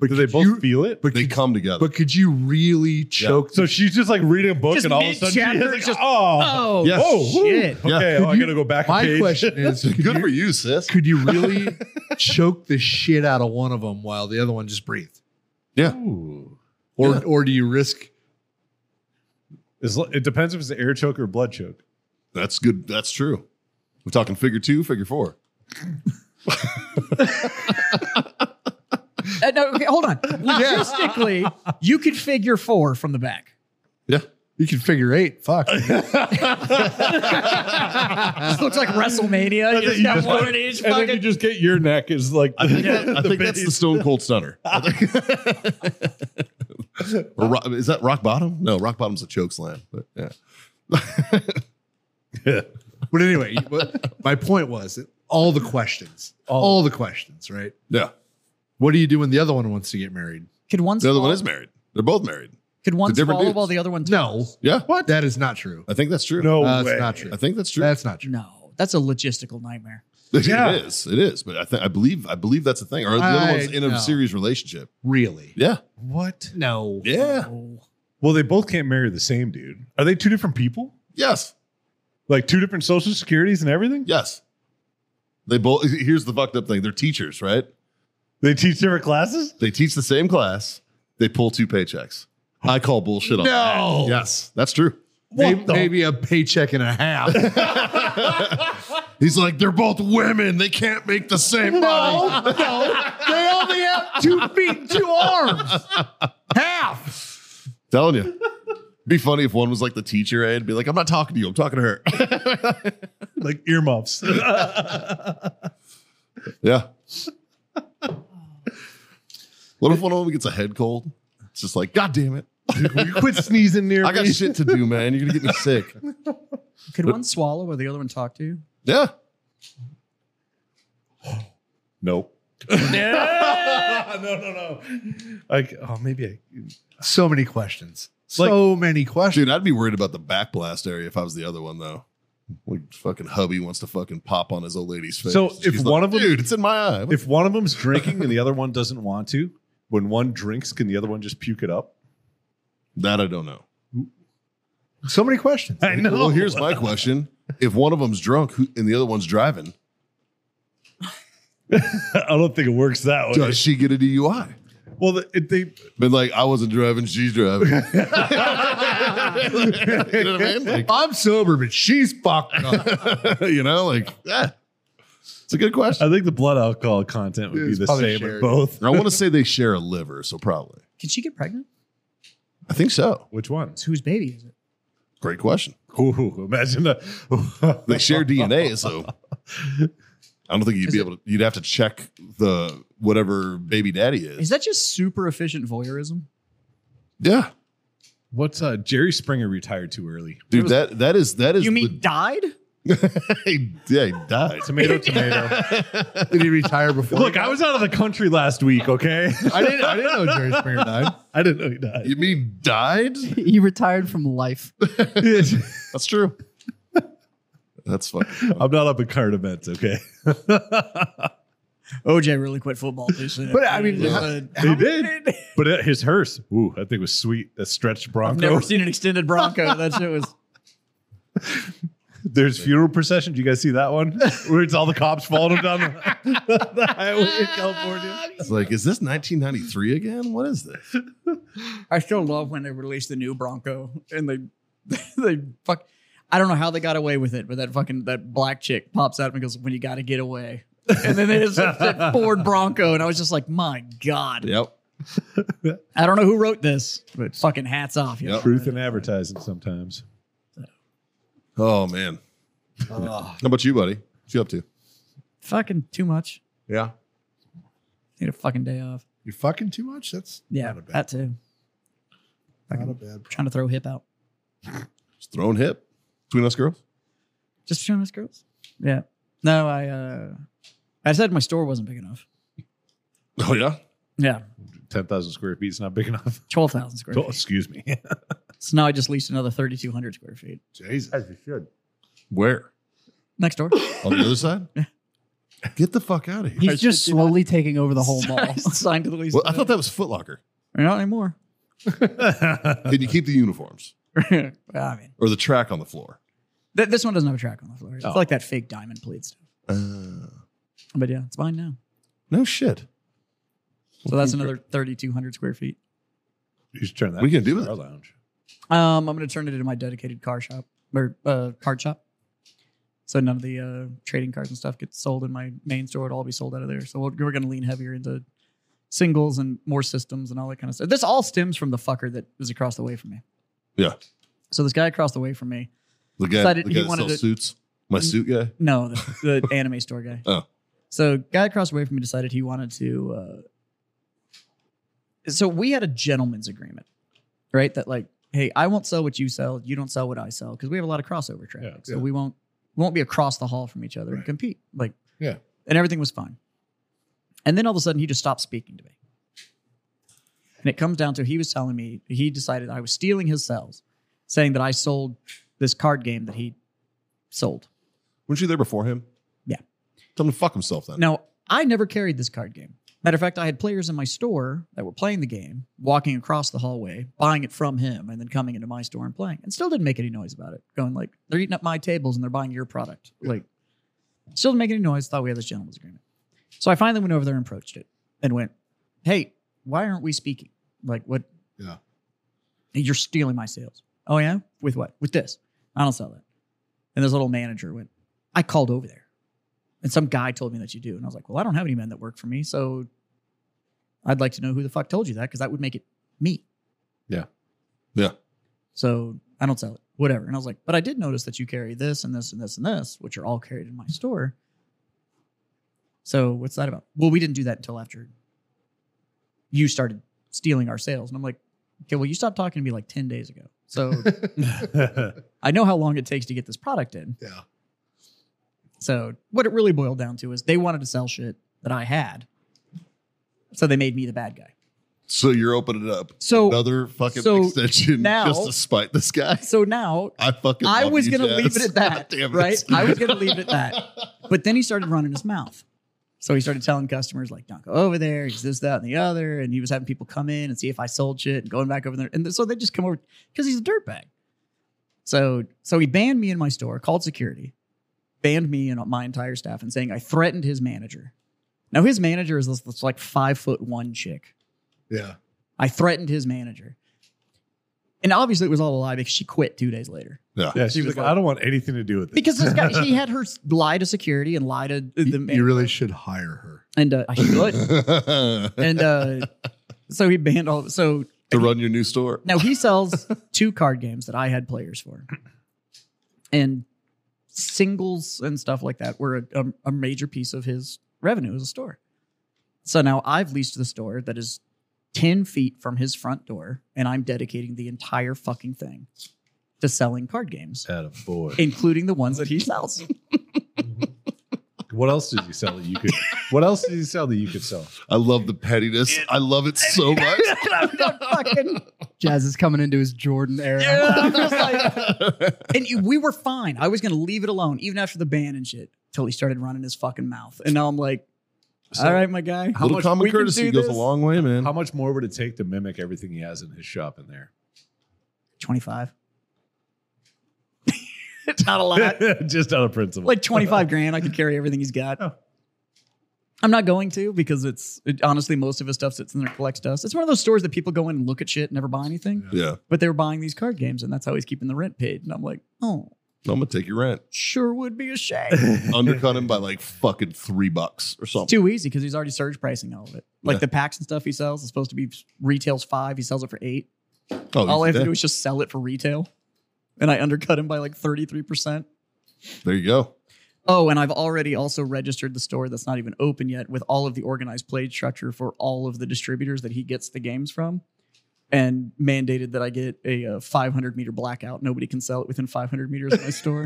But Do they could both you, feel it? But They could, come together. but could you really choke? So she's just like reading a book, Just and all of a sudden she mid-chapter, is like, just- oh, Oh, Yes. whoa, shit. woo. Okay, Yeah. oh, I gotta go back. a My page. question is, could Good you, for you, sis. could you really choke the shit out of one of them while the other one just breathed? Yeah. Ooh. Or Yeah. or do you risk? It's, it depends if it's an air choke or blood choke. That's good. That's true. We're talking figure two, figure four. Uh, no, okay, hold on. Logistically, you could figure four from the back. Yeah. You can figure eight. Fuck. This looks like WrestleMania. You just got one in each and then you fucking. just get your neck is like I think, the, I think that's the Stone Cold Stunner. I think- or rock, is that rock bottom? No, rock bottom's a choke slam. But yeah. But anyway, what, my point was that all the questions, all the questions, right? Yeah. What do you do when the other one wants to get married? Could one The other one swallow- is married. They're both married. Could one They're different swallow dudes. while the other one? No, Yeah. what? That is not true. I think that's true. no That's way. not true. I think that's true. That's not true. No, that's a logistical nightmare. Yeah. It is. It is. But I think I believe I believe that's the thing. Or the other I- one's in a no. serious relationship. Really? Yeah. What? No. Yeah. Oh. Well, they both can't marry the same dude. Are they two different people? Yes. Like two different social securities and everything? Yes. They both here's the fucked up thing. They're teachers, right? They teach different classes? They teach the same class. They pull two paychecks. I call bullshit on No. that. Yes, that's true. Maybe, maybe a paycheck and a half. He's like, they're both women. They can't make the same money. no, they only have two feet and two arms. Half. Telling you. Be funny if one was like the teacher aide, be like, I'm not talking to you, I'm talking to her. Like earmuffs. Yeah. What if one of them gets a head cold? It's just like, God damn it. Will you quit sneezing near I got me? shit to do, man. You're gonna get me sick. Could one swallow while the other one talk to you? Yeah. Nope. no, no, no. Like, oh, maybe I. So many questions. So many questions. Dude, I'd be worried about the back blast area if I was the other one, though. Like, fucking hubby wants to fucking pop on his old lady's face. So She's if like, one of them- dude, it's in my eye. If one of them's drinking and the other one doesn't want to, when one drinks, can the other one just puke it up? That I don't know. So many questions. I know. Well, here's my question: if one of them's drunk who, and the other one's driving, I don't think it works that way. does she get a D U I? Well, the, it, they Been like, I wasn't driving, she's driving. You know what I mean? Like, I'm sober, but she's fucked up. you know, like, yeah. It's a good question. I think the blood alcohol content would It's be the probably same shared. in both. I want to say they share a liver, so probably. Can she get pregnant? I think so. Which one? So whose baby is it? Great question. Ooh, imagine that. They share D N A, so I don't think you'd be able to. You'd have to check the whatever baby daddy is. Is that just super efficient voyeurism? Yeah, What's uh Jerry Springer retired too early? dude. That that is that is. You mean died? he, yeah, he died. Tomato, tomato. Did he retire before? Look, I was out of the country last week. Okay, I didn't. I didn't know Jerry Springer died. I didn't know he died. You mean died? He retired from life. That's true. That's fine. I'm not up in current events. Okay, O J really quit football too soon. But, I mean, Just, how- uh, he did. But it, his hearse, ooh, I think was sweet. That stretched I've Bronco. never seen an extended Bronco. That shit was. There's funeral procession. Do you guys see that one? Where it's all the cops following him down the, the highway in California. It's like, is this nineteen ninety-three again? What is this? I still love when they released the new Bronco and they they fuck. I don't know how they got away with it, but that fucking that black chick pops out and goes, "When you got to get away," and then they just that Ford Bronco, and I was just like, "My God!" Yep. I don't know who wrote this, but fucking hats off. Yep. Truth in advertising sometimes. Oh man. How about you, buddy? What you up to? Fucking too much. Yeah. Need a fucking day off. You're fucking too much. That's Yeah, not a bad. that too. Not a bad. Trying to throw hip out. Just throwing hip between us girls. Just between us girls. Yeah. No, I uh I said my store wasn't big enough. Oh yeah. Yeah. ten thousand square feet is not big enough. Twelve thousand square Oh, feet. excuse me. So now I just leased another thirty two hundred square feet. Jesus. As you should. Where? Next door. On the other side? Get the fuck out of here. He's just slowly taking over the whole mall. Signed to the lease. Well, I thought that was Foot Locker. Not anymore. Can you keep the uniforms Well, I mean, or the track on the floor? th- this one doesn't have a track on the floor. It's Oh. like that fake diamond plate stuff. Uh, But yeah, it's mine now. no shit. So that's another thirty-two hundred square feet. You should turn that. What are you gonna do into with a it? lounge. Um, I'm going to turn it into my dedicated car shop or uh, card shop. So none of the uh, trading cards and stuff gets sold in my main store. It'll all be sold out of there. So we're, we're going to lean heavier into singles and more systems and all that kind of stuff. This all stems from the fucker that was across the way from me. Yeah. So this guy across the way from me, The guy, Decided the he guy that wanted sells to- suits. My suit guy. no, the, the anime store guy. Oh. So guy across the way from me decided he wanted to. Uh, so we had a gentleman's agreement, right? That like, hey, I won't sell what you sell. You don't sell what I sell because we have a lot of crossover traffic. Yeah, so yeah. we won't we won't be across the hall from each other and Right. compete. Like, Yeah. and everything was fine. And then all of a sudden, he just stopped speaking to me. And it comes down to he was telling me he decided I was stealing his sales, saying that I sold this card game that he sold. Weren't you there before him? Yeah. Tell him to fuck himself then. Now, I never carried this card game. Matter of fact, I had players in my store that were playing the game, walking across the hallway, buying it from him, and then coming into my store and playing. And still didn't make any noise about it. Going like, they're eating up my tables and they're buying your product. Like, still didn't make any noise. Thought we had this gentleman's agreement. So I finally went over there and approached it and went, hey, why aren't we speaking? Like, what? Yeah. You're stealing my sales. Oh, yeah? With what? With this. I don't sell that. And this little manager went, I called over there. And some guy told me that you do. And I was like, well, I don't have any men that work for me. So I'd like to know who the fuck told you that because that would make it me. Yeah. Yeah. So I don't sell it. Whatever. And I was like, but I did notice that you carry this and this and this and this, which are all carried in my store. So what's that about? Well, we didn't do that until after you started stealing our sales. And I'm like, okay, well, you stopped talking to me like ten days ago. So I know how long it takes to get this product in. Yeah. So what it really boiled down to is they wanted to sell shit that I had. So they made me the bad guy. So you're opening up So- another fucking so extension now- just to spite this guy. So now I fucking I love was you, going to leave Jazz. it at that, Damn it. right? I was going to leave it at that. But then he started running his mouth. So he started telling customers like, don't go over there. He's this, that, and the other. And he was having people come in and see if I sold shit and going back over there. And so they just come over because he's a dirtbag. So, so he banned me in my store, called security, banned me and my entire staff and saying I threatened his manager. Now his manager is this, this like five foot one chick. Yeah. I threatened his manager. And obviously it was all a lie because she quit two days later. Yeah. Yeah, She she's was like, like- I don't want anything to do with this. Because this guy, he had her lie to security and lie to the You, man- you really should hire her. and uh, I should. to and uh, so he banned all. So run your new store. now he sells two card games that I had players for, and singles and stuff like that were a, a, a major piece of his revenue as a store. So now I've leased the store that is ten feet from his front door, and I'm dedicating the entire fucking thing to selling card games, Attaboy. including the ones that he sells. What else did you sell that you could? What else did you sell that you could sell? I love the pettiness. I love it so much. Fucking- Jazz is coming into his Jordan era. Yeah, I'm just like, and you- we were fine. I was going to leave it alone, even after the ban and shit, till he started running his fucking mouth. And now I'm like, So- all right, my guy. Little much- common we can courtesy do goes this? a long way, man. How much more would it take to mimic everything he has in his shop in there? twenty-five. It's not a lot. Just out of principle. Like twenty-five grand, I could carry everything he's got. I'm not going to because it's it, honestly, most of his stuff sits in there, collects dust. It's one of those stores that people go in and look at shit and never buy anything. Yeah. But they were buying these card games, and that's how he's keeping the rent paid. And I'm like, oh, I'm going to take your rent. sure would be a shame. Undercut him by like fucking three bucks or something. Too easy because he's already surge pricing all of it. Like Yeah. the packs and stuff he sells is supposed to be retails five. He sells it for eight. Oh, All I have to there, do is just sell it for retail. And I undercut him by like thirty-three percent. there you go. Oh, and I've already also registered the store that's not even open yet with all of the organized play structure for all of the distributors that he gets the games from, and mandated that I get a, uh five hundred meter blackout. Nobody can sell it within five hundred meters of my store.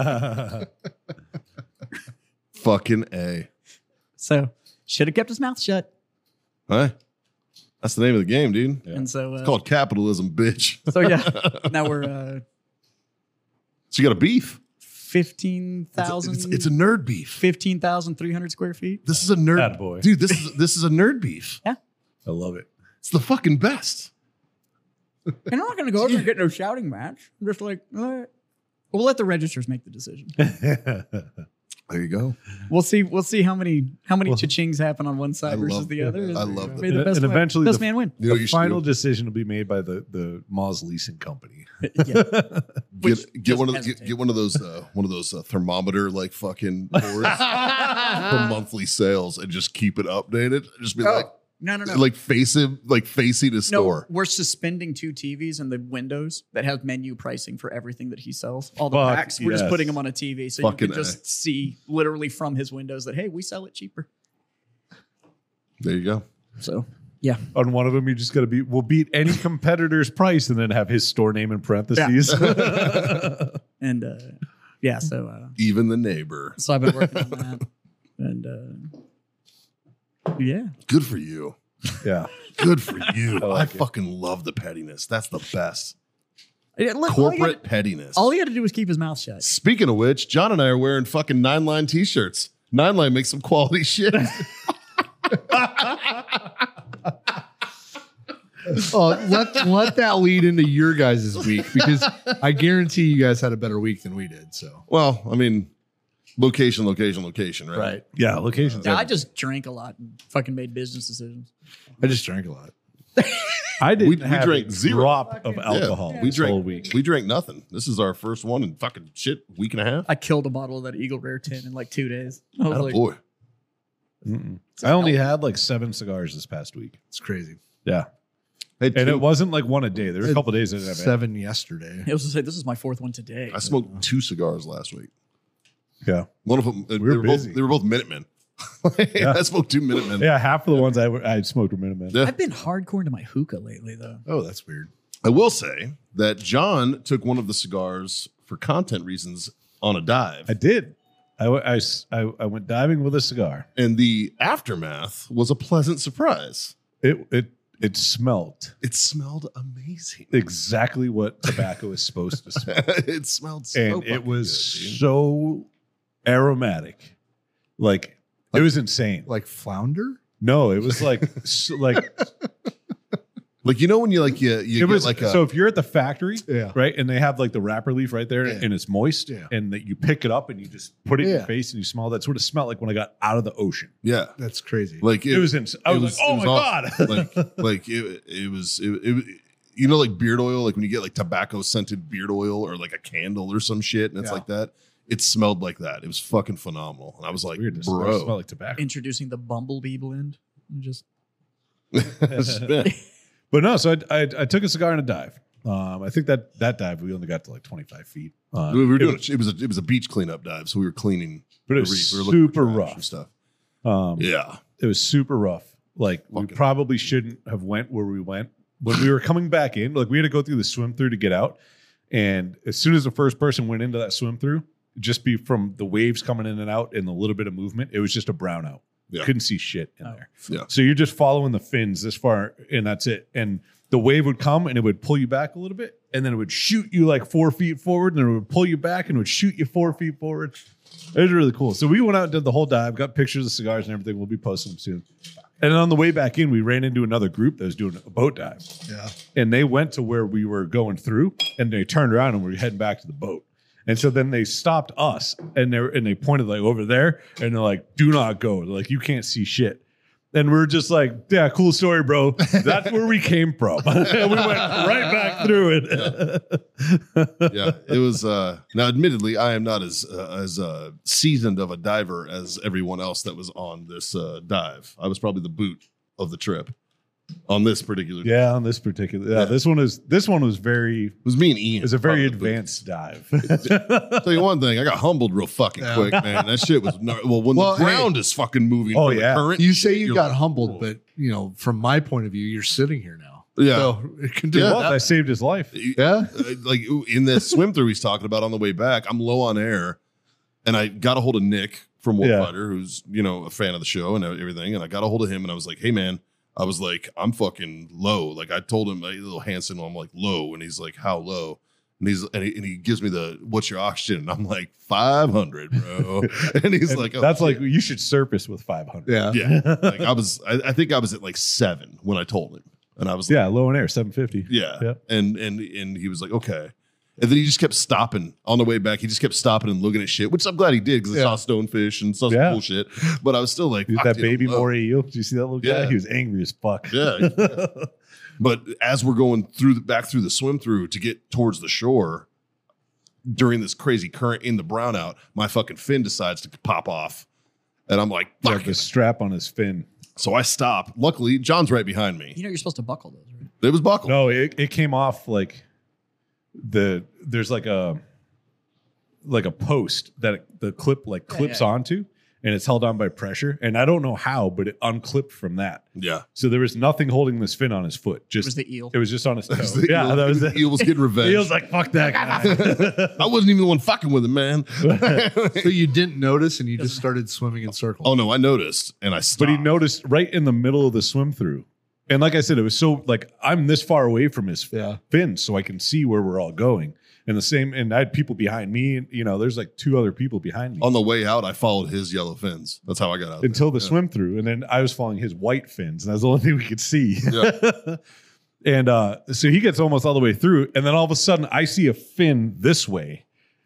Fucking A. So should have kept his mouth shut. Huh? That's the name of the game, dude. Yeah. And so, uh, It's called capitalism, bitch. so yeah, now we're uh, So you got a beef. fifteen It's a, thousand. it's, it's a nerd beef. fifteen thousand three hundred square feet. This is a nerd Attaboy. dude. This is this is a nerd beef. I love it. It's the fucking best. And I'm not going to go out there and get no shouting match. I'm just like, all right. We'll let the registers make the decision. There you go. We'll see. We'll see how many how many Well, cha-chings happen on one I side versus love- the other. I love May that. the And- best and man- eventually best the- man win. You know, The you should final do- decision will be made by the the Moz leasing company. Yeah. Which get, get doesn't one of the, hesitate. get, get one of those uh, one of those uh, thermometer like fucking boards for monthly sales and just keep it updated. Just be like No, no, no. like facing like facing the no, store. we're suspending two T Vs in the windows that have menu pricing for everything that he sells. All the Fuck, packs, we're just yes. putting them on a T V so Fucking you can just A. see literally from his windows that, hey, we sell it cheaper. There you go. So, yeah. On one of them, you just got to be. We'll beat any competitor's price, and then have his store name in parentheses. And, uh, yeah, so, uh, Even the neighbor. so I've been working on that. And, uh, yeah. Good for you. yeah, Good for you. I, like it. fucking love the pettiness. That's the best. Yeah, look, all he Corporate had- pettiness. All he had to do was keep his mouth shut. Speaking of which, John and I are wearing fucking Nine Line t-shirts. Nine Line makes some quality shit. Oh, let let that lead into your guys' week because I guarantee you guys had a better week than we did. So Well, I mean, location, location, location, right? yeah. Locations. Yeah, I just drank a lot and fucking made business decisions. I just drank a lot. I didn't We- we have drank a zero. drop of alcohol. Yeah, we this whole drank week. we drank nothing. This is our first one in fucking shit week and a half. I killed a bottle of that Eagle Rare tin in like two days. I was Oh like, boy. Mm-mm. I only had like seven cigars this past week. It's crazy. Yeah, Hey, and two- it wasn't like one a day. There were a couple days I didn't have any. Seven yesterday. I was to say, this is my fourth one today. I smoked two cigars last week. Yeah, One of them, they were were busy. both they were both Minutemen. Yeah. I smoked two Minutemen. yeah. Half of the ones I I smoked were Minutemen. Yeah. I've been hardcore into my hookah lately, though. Oh, that's weird. I will say that John took one of the cigars for content reasons on a dive, I did. I, w- I s- I- I went diving with a cigar. and the aftermath was a pleasant surprise. It it it smelled It smelled amazing. exactly what tobacco is supposed to smell, It smelled so and fucking it was good, dude. so aromatic, like, it was insane. Like flounder? No, it was like s- like like you know when you like you you it get was like a so if you're at the factory, Yeah. right, and they have like the wrapper leaf right there, Yeah. and it's moist, Yeah. and that you pick it up and you just put it in Yeah. your face and you smell. That's what it smelled like when I got out of the ocean. yeah That's crazy. like It, was insane. I it was, was- like, oh it my was god, awesome. like like it, it was it, it you know like beard oil, like when you get like tobacco scented beard oil or like a candle or some shit and it's Yeah. like that. It smelled like that. It was fucking phenomenal. And I was like, weird. It smelled bro. like tobacco. Introducing the Bumblebee blend. Just But no, so I, I I took a cigar and a dive. Um, I think that that dive we only got to like twenty-five feet. Uh, we were it doing was- it was a, it was a beach cleanup dive, so we were cleaning. but it the was reef. We were looking for super trash rough. and stuff. Um, Yeah, It was super rough. Like we Fucking- probably shouldn't have went where we went when we were coming back in. Like we had to go through the swim through to get out, and as soon as the first person went into that swim through, just be from the waves coming in and out and a little bit of movement, it was just a brownout. Yeah. Couldn't see shit in Oh. there. Yeah. So you're just following the fins this far, and that's it. And the wave would come and it would pull you back a little bit, and then it would shoot you like four feet forward, and then it would pull you back and it would shoot you four feet forward. It was really cool. So we went out and did the whole dive, got pictures of cigars and everything. We'll be posting them soon. And then on the way back in, we ran into another group that was doing a boat dive. Yeah. And they went to where we were going through, and they turned around and we were heading back to the boat. And so then they stopped us, and they and they pointed like over there, and they're like, "Do not go! They're like, you can't see shit." And we're just like, "Yeah, cool story, bro. That's where we came from." And we went right back through it. yeah. It was uh now admittedly I am not as uh, as uh seasoned of a diver as everyone else that was on this uh dive. I was probably the boot of the trip on this particular Yeah, on this particular, yeah, Yeah. this one is this one was very, It was me and Ian. it was a very on the boot. advanced dive. Tell you one thing, I got humbled real fucking Yeah. quick, man. That shit was no, well when Well, the ground is fucking moving. Oh, from the yeah. current, You say shit, you you're got like, humbled, but you know, from my point of view, you're sitting here now. yeah. So it can do Yeah. Well, that. I saved his life. Yeah. Uh, like in the swim through he's talking about on the way back, I'm low on air, and I got a hold of Nick from Yeah. Wolffighter, who's you know a fan of the show and everything, and I got a hold of him, and I was like, "Hey, man," I was like, "I'm fucking low." Like I told him, like, little Hanson, I'm like low, and he's like, "How low?" And he's and he, and he gives me the what's your oxygen? And I'm like five hundred, bro. And he's And like, oh, that's shit. like you should surface with five hundred. Yeah. yeah. Like I was, I, I think I was at like seven when I told him, and I was like, Yeah, low and air, seven fifty. yeah, Yeah. and and and he was like, okay. And then he just kept stopping on the way back. He just kept stopping and looking at shit, which I'm glad he did because I Yeah. saw stonefish and saw some Yeah. cool shit. But I was still like, Dude, fuck, that dude, baby I'm low. moray eel. Did you see that little guy? Yeah. He was angry as fuck. Yeah. But as we're going through the back through the swim through to get towards the shore during this crazy current in the brownout, my fucking fin decides to pop off. And I'm like, Yeah, fuck the it. strap on his fin. So I stop. Luckily, John's right behind me. You know you're supposed to buckle those, right? It was buckled. No, it, it came off like the there's like a like a post that it, the clip like Yeah, clips yeah. onto, and it's held on by pressure. And I don't know how, but it unclipped from that. Yeah. So there was nothing holding this fin on his foot. It Just was the eel. it was just on his toe. That was the Yeah, eel. that was the it. eel was getting revenge. He was like, "Fuck that guy." I wasn't even the one fucking with him, man. So you didn't notice and you just started swimming in circles. Oh no, I noticed and I stopped. But he noticed right in the middle of the swim through. And like I said, it was so like I'm this far away from his Yeah. fin, so I can see where we're all going. And the same, and I had people behind me. And, you know, there's like two other people behind me On the way out, I followed his yellow fins. That's how I got out. until the there. swim through, and then I was following his white fins, and that's the only thing we could see. Yeah. And uh, so he gets almost all the way through, and then all of a sudden, I see a fin this way,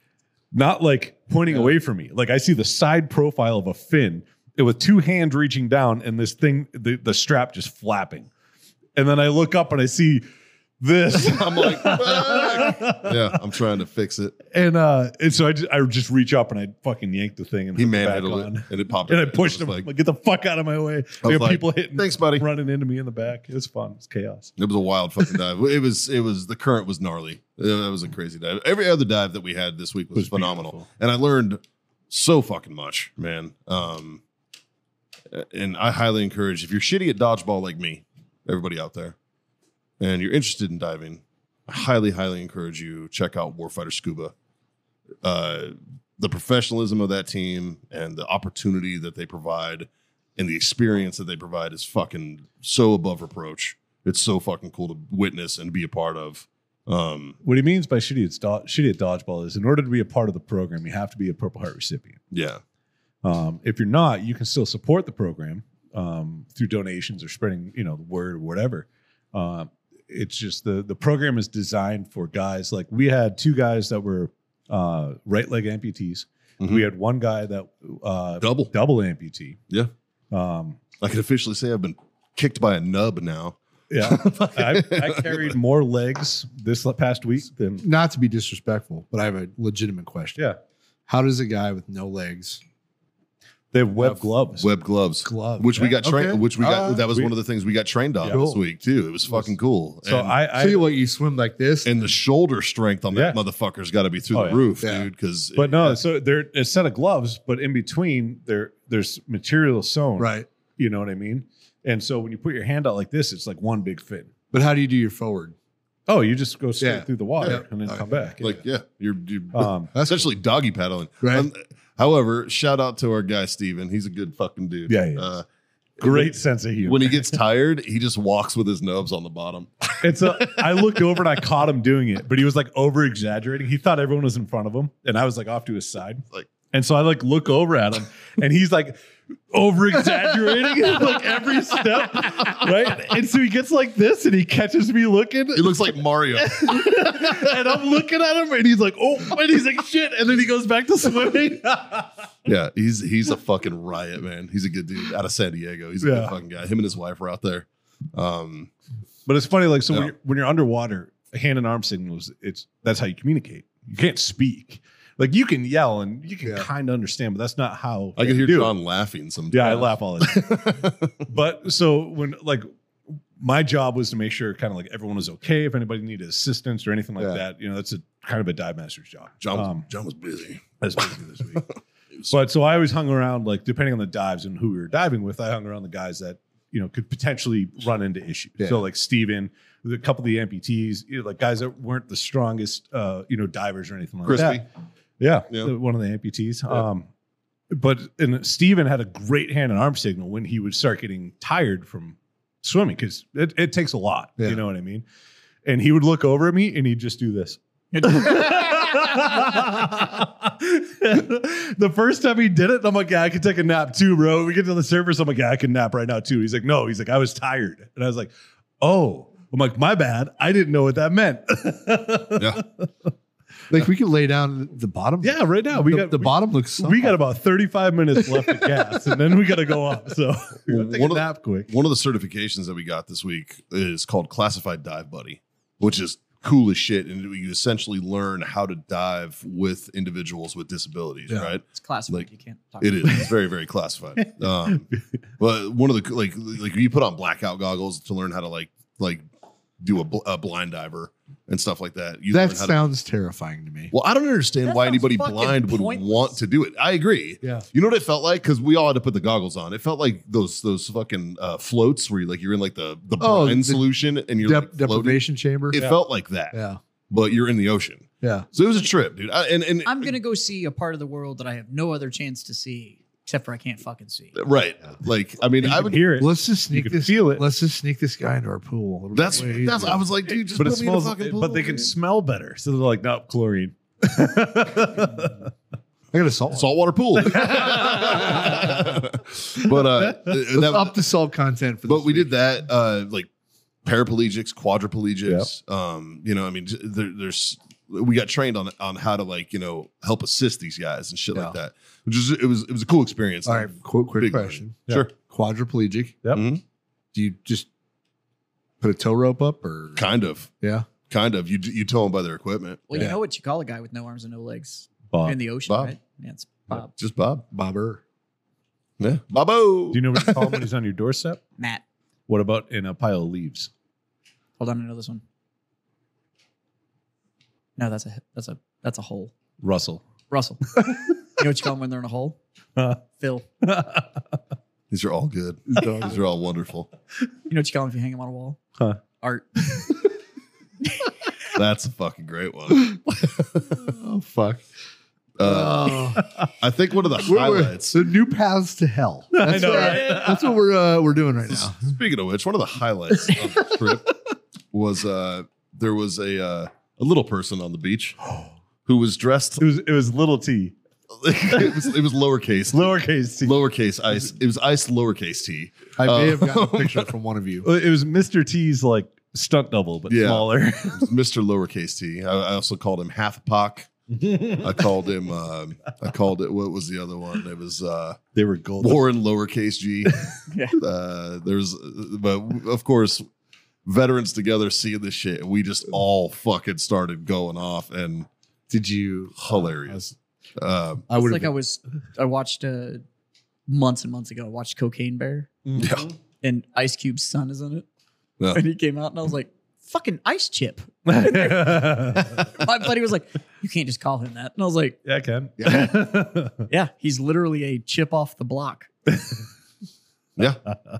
not like pointing Yeah. away from me. Like I see the side profile of a fin with two hands reaching down, and this thing, the, the strap just flapping. And then I look up and I see this. I'm like, fuck. Yeah, I'm trying to fix it. and uh, and so I just, I just reach up and I fucking yank the thing and He hook it back manhandled on. it and it popped. And I up. pushed It him was like, Like, get the fuck out of my way. I was We had like, people hitting, thanks, buddy. running into me in the back. It was fun. It's chaos. it was a wild fucking dive. It was. It was. The current was gnarly. It was a crazy dive. Every other dive that we had this week was, Was phenomenal, beautiful. and I learned so fucking much, man. Um, and I highly encourage if you're shitty at dodgeball like me, everybody out there, and you're interested in diving, I highly, highly encourage you check out Warfighter Scuba. Uh, the professionalism of that team and the opportunity that they provide and the experience that they provide is fucking so above reproach. It's so fucking cool to witness and be a part of. Um, What he means by shitty at, do- shitty at dodgeball is in order to be a part of the program, you have to be a Purple Heart recipient. yeah, Um, if you're not, you can still support the program um, through donations or spreading, you know, the word or whatever. Uh, it's just the the program is designed for guys like we had two guys that were uh, right leg amputees. Mhm. We had one guy that uh, Double. double amputee. Yeah. Um, I can officially say I've been kicked by a nub now. yeah, I, I carried more legs this past week than Not to be disrespectful, but I have a legitimate question. yeah. How does a guy with no legs They have web Have gloves. Web gloves, glove? which we got trained. Okay. Which we got. Uh, that was we- one of the things we got trained on Yeah. this Cool. week too. It was fucking cool. So and, I, I See what you swim like this? and the shoulder strength on that Yeah. motherfucker's got to be through Oh, the yeah. roof, Yeah. dude. Because but no, so they're a set of gloves, but in between there there's material sewn. right. You know what I mean? And so when you put your hand out like this, it's like one big fin. But how do you do your forward? Oh, you just go straight Yeah. through the water Yeah. and then Okay. come back. like yeah, you're, you're Um, essentially doggy paddling. Right. Um, however, shout out to our guy Steven. He's a good fucking dude. Yeah, he is. Uh, great sense of humor. when he gets tired, he just walks with his nubs on the bottom. It's a. I looked over and I caught him doing it, but he was like over exaggerating. He thought everyone was in front of him, and I was like off to his side. Like- and so I like look over at him, and he's like over exaggerating like every step, right? And so he gets like this, and he catches me looking, He looks like Mario. and I'm looking at him, and he's like, "Oh," and he's like, "Shit," and then he goes back to swimming. Yeah, he's he's a fucking riot, man. He's a good dude out of San Diego. He's a Yeah. good fucking guy. Him and his wife were out there. Um, But it's funny, like so when Yeah. you're, when you're underwater, hand and arm signals. It's that's how you communicate. You can't speak. Like you can yell and you can Yeah. kind of understand, but that's not how I can hear do it. John laughing sometimes. Yeah, I laugh all the time. But so when like my job was to make sure kind of like everyone was okay. If anybody needed assistance or anything like Yeah. that, you know, that's a kind of a dive master's job. John, was, Um, John was busy. I was busy this week. But so I always hung around, like depending on the dives and who we were diving with, I hung around the guys that you know could potentially run into issues. Yeah. So like Steven, a couple of the amputees, you know, like guys that weren't the strongest, uh, you know, divers or anything like Crispy. that. Yeah, Yeah. the- one of the amputees. Yeah. Um, but and Steven had a great hand and arm signal when he would start getting tired from swimming because it, it takes a lot. Yeah. You know what I mean? And he would look over at me and he'd just do this. The first time he did it, I'm like, yeah, I can take a nap too, bro. We get to the surface, I'm like, yeah, I can nap right now too. He's like, no. He's like, I was tired. And I was like, oh. I'm like, my bad. I didn't know what that meant. Yeah. Like we could lay down the bottom. Yeah, right now. We the, got the we, bottom looks. We got about thirty-five minutes left of gas, and then we got to go up. So we're gonna take One a of- nap quick. One of the certifications that we got this week is called Classified Dive Buddy, which is cool as shit. And you essentially learn how to dive with individuals with disabilities, Yeah. right? It's classified. Like, You can't talk It about is. It's very, very classified. Um, but one of the like, like you put on blackout goggles to learn how to like, like do a, bl- a blind diver and stuff like that. You That learn how to- sounds terrifying to me. well, I don't understand That why sounds anybody fucking blind would pointless. want to do it. I agree. Yeah. You know what it felt like? Because we all had to put the goggles on. It felt like those those fucking uh, floats where you like you're in like the the Oh, blind the solution and you're Dep- like floating. deprivation chamber. It Yeah. felt like that, Yeah. but you're in the ocean. Yeah. So it was a trip, dude. I, and and I'm gonna go see a part of the world that I have no other chance to see, except for I can't fucking see. right, like I mean, You I can would. hear it. Let's just sneak can this. feel it. Let's just sneak this guy into our pool. It'll That's be way that's. easier. I was like, dude, just but it put me in a smells. fucking pool. But they can dude. smell better, so they're like, no, chlorine. I got a salt. saltwater pool. but uh, Let's that, up the salt content for. but this we week. did that uh like paraplegics, quadriplegics. Um, you know, I mean, there, there's we got trained on on how to like you know help assist these guys and shit Yeah. like that. Which is it was it was a cool experience. All right. Quick, quick Big question. Yeah. Sure, Quadriplegic. Yep. Mhm. Do you just put a tow rope up or? kind of, Yeah. kind of. You you tow them by their equipment. Well, Yeah. you know what you call a guy with no arms and no legs Bob. in the ocean, Bob. right? Yeah, it's Bob. Just Bob. Bobber. Yeah, Bobo. Do you know what you call him when he's on your doorstep? Matt. What about in a pile of leaves? Hold on, I know this one. No, that's a that's a that's a hole. Russell. Russell. You know what you call them when they're in a hole? Phil. These are all good. These are all wonderful. You know what you call them if you hang them on a wall? Huh. Art. That's a fucking great one. Oh fuck. Uh, Oh. I think one of the We're- we're- highlights. the new paths to hell. That's, know, what, right? that's what we're uh, we're doing right now. Speaking of which, one of the highlights of the trip was uh, there was a uh, a little person on the beach who was dressed. It was it was little T, it was it was lowercase, lowercase T. lowercase ice. It was ice lowercase t. I may Uh, have gotten a picture from one of you. It was Mister T's like stunt double, but Yeah. smaller. Mister Lowercase T. I, I also called him Half Pock. I called him. Um, I called it. What was the other one? It was uh, They were gold. Warren Lowercase G. Yeah. Uh, there's, but of course, veterans together seeing this shit, and we just all fucking started going off, and Did you? hilarious. Um, I It's would like I have. was I watched uh months and months ago, I watched Cocaine Bear yeah, and Ice Cube's son is in it. Yeah. And he came out and I was like, fucking Ice Chip. yeah, My buddy was like, you can't just call him that. And I was like, I can. yeah, he's literally a chip off the block. yeah.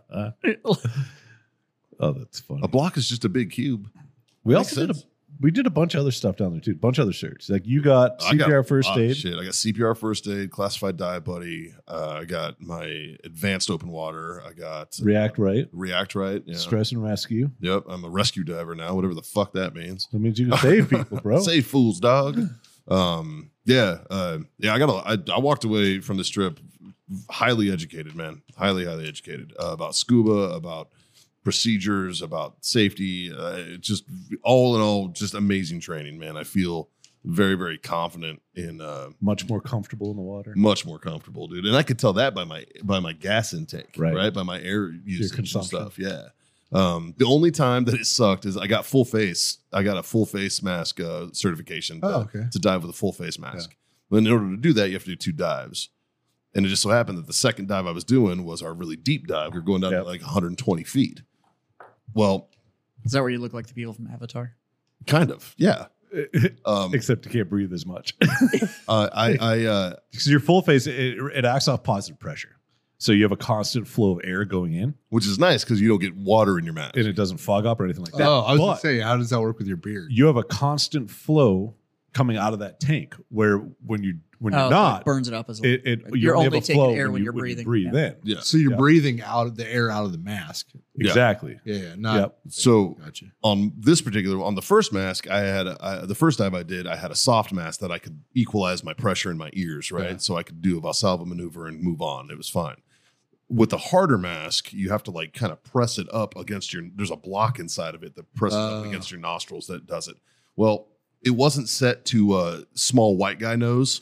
Oh, that's funny. A block is just a big cube. We Makes also did a, sense. we did a bunch of other stuff down there too. A bunch of other shirts. Like you got I C P got- R first oh, aid. Shit, I got C P R first aid, classified dive buddy. Uh, I got my advanced open water. I got React right. React right. Yeah. Stress and rescue. Yep, I'm a rescue diver now. Whatever the fuck that means. That means you can save people, bro. Save fools, dog. Um, yeah, uh, yeah. I got. A, I, I walked away from this trip highly educated, man. Highly, highly educated uh, about scuba, about procedures, about safety. Uh, it's just all in all, just amazing training, man. I feel very, very confident in. Uh, Much more comfortable in the water. much more comfortable, dude. And I could tell that by my by my gas intake, Right. right? By my air usage and consumption. stuff. Yeah. Um, the only time that it sucked is I got full face. I got a full face mask uh, certification to, Oh, okay. to dive with a full face mask. But in order to do that, you have to do two dives. And it just so happened that the second dive I was doing was our really deep dive. We were going down Yep. to like one hundred twenty feet. Well, Is that where you look like the people from Avatar? kind of, yeah. Um, Except you can't breathe as much. uh, I, I, uh, Because your full face, it, it acts off positive pressure. So you have a constant flow of air going in which is nice because you don't get water in your mask. and it doesn't fog up or anything like that. Oh, I was But going to say, how does that work with your beard? you have a constant flow coming out of that tank where when you When Oh, you're so not, it burns it up as a it, it you You're only only have a taking flow air when you, you're breathing. breathe Yeah. in. Yeah. So you're Yeah. breathing out the air out of the mask. Yeah. Exactly. Yeah, yeah. Not, Yep. So Gotcha. on this particular, on the first mask, I had a, I, the first dive I did, I had a soft mask that I could equalize my pressure in my ears, right? Yeah. So I could do a Valsalva maneuver and move on. It was fine. With the harder mask, you have to like kind of press it up against your. There's a block inside of it that presses up Uh. against your nostrils that does it. Well, it wasn't set to a small white guy nose,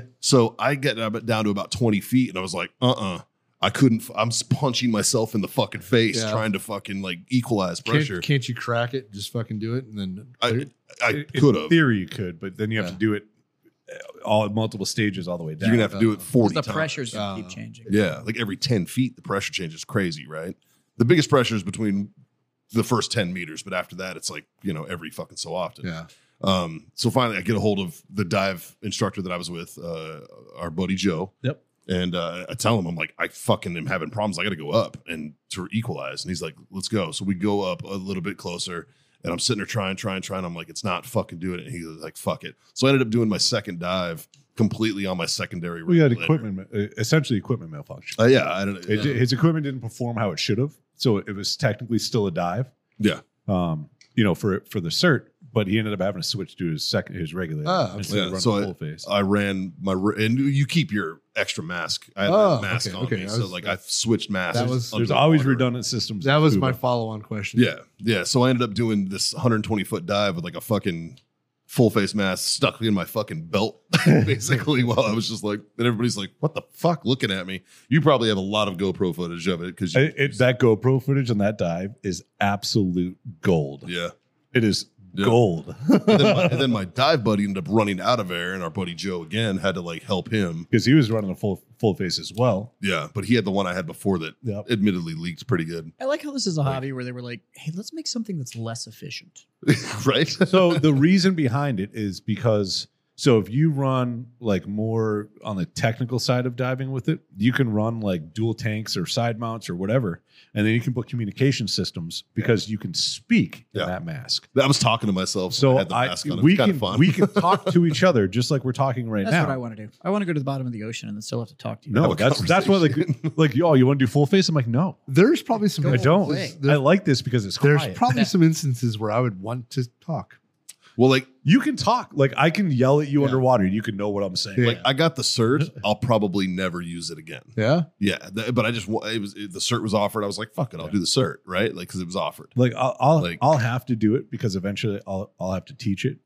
so I get down to about twenty feet, and I was like, uh, uh I couldn't. f- I'm punching myself in the fucking face Yeah. trying to fucking like equalize pressure. Can't, can't you crack it? Just fucking do it and then. I, I In could have. theory, you could, but then you have Yeah. to do it uh, all at multiple stages all the way down. You're gonna have to do it forty the times. pressure's gonna Uh, keep changing. Yeah, like every ten feet, the pressure change is crazy, right? The biggest pressure is between the first ten meters, but after that, it's like, you know, every fucking so often. Yeah. Um, so finally, I get a hold of the dive instructor that I was with, uh, our buddy Joe. Yep. And uh, I tell him, I'm like, I fucking am having problems. I got to go up and to equalize. And he's like, let's go. So we go up a little bit closer. And I'm sitting there trying, trying, trying. I'm like, it's not fucking doing it. And he was like, fuck it. So I ended up doing my second dive completely on my secondary. We had regulator. equipment, uh, essentially equipment malfunction. Uh, yeah, I don't. It, yeah. His equipment didn't perform how it should have, so it was technically still a dive. Yeah. Um, you know, for for the cert, but he ended up having to switch to his second his regulator Oh, instead yeah. of running So the I- full face. I ran my re- and you keep your extra mask. I had Oh, that mask okay, on okay. me, I so was- like I switched masks. That was- There's always underwater. redundant systems. That in was scuba. my follow on question. Yeah, yeah. So I ended up doing this one hundred twenty foot dive with like a fucking full face mask stuck in my fucking belt, basically. While I was just like, and everybody's like, "What the fuck?" Looking at me. You probably have a lot of GoPro footage of it because It- it- that GoPro footage on that dive is absolute gold. yeah. It is Yeah. gold And then, my, and then my dive buddy ended up running out of air, and our buddy Joe again had to like help him. because he was running a full full face as well. Yeah, but he had the one I had before that Yep. admittedly leaked pretty good, I like how this is a hobby where they were like, hey, let's make something that's less efficient. right? So the reason behind it is because so if you run like more on the technical side of diving with it, you can run like dual tanks or side mounts or whatever, and then you can put communication systems because you can speak Yeah. in that mask. I was talking to myself, so So I had the I, mask on. It we was kind can of fun. we can talk to each other just like we're talking right That's now. what I want to do. I want to go to the bottom of the ocean and then still have to talk to you. No, Have a that's that's why like conversation. like oh you want to do full face? I'm like no, There's probably some. I don't. away. I like this because it's There's quiet. probably some instances where I would want to talk. Well, like You can talk. Like I can yell at you Yeah. underwater. You can know what I'm saying. Yeah. like I got the cert. I'll probably never use it again. Yeah. Yeah, th- but I just wa- it was it, the cert was offered. I was like, fuck it, I'll Yeah. do the cert, right? Like because it was offered. Like I'll I'll, Like- I'll have to do it because eventually I'll I'll have to teach it.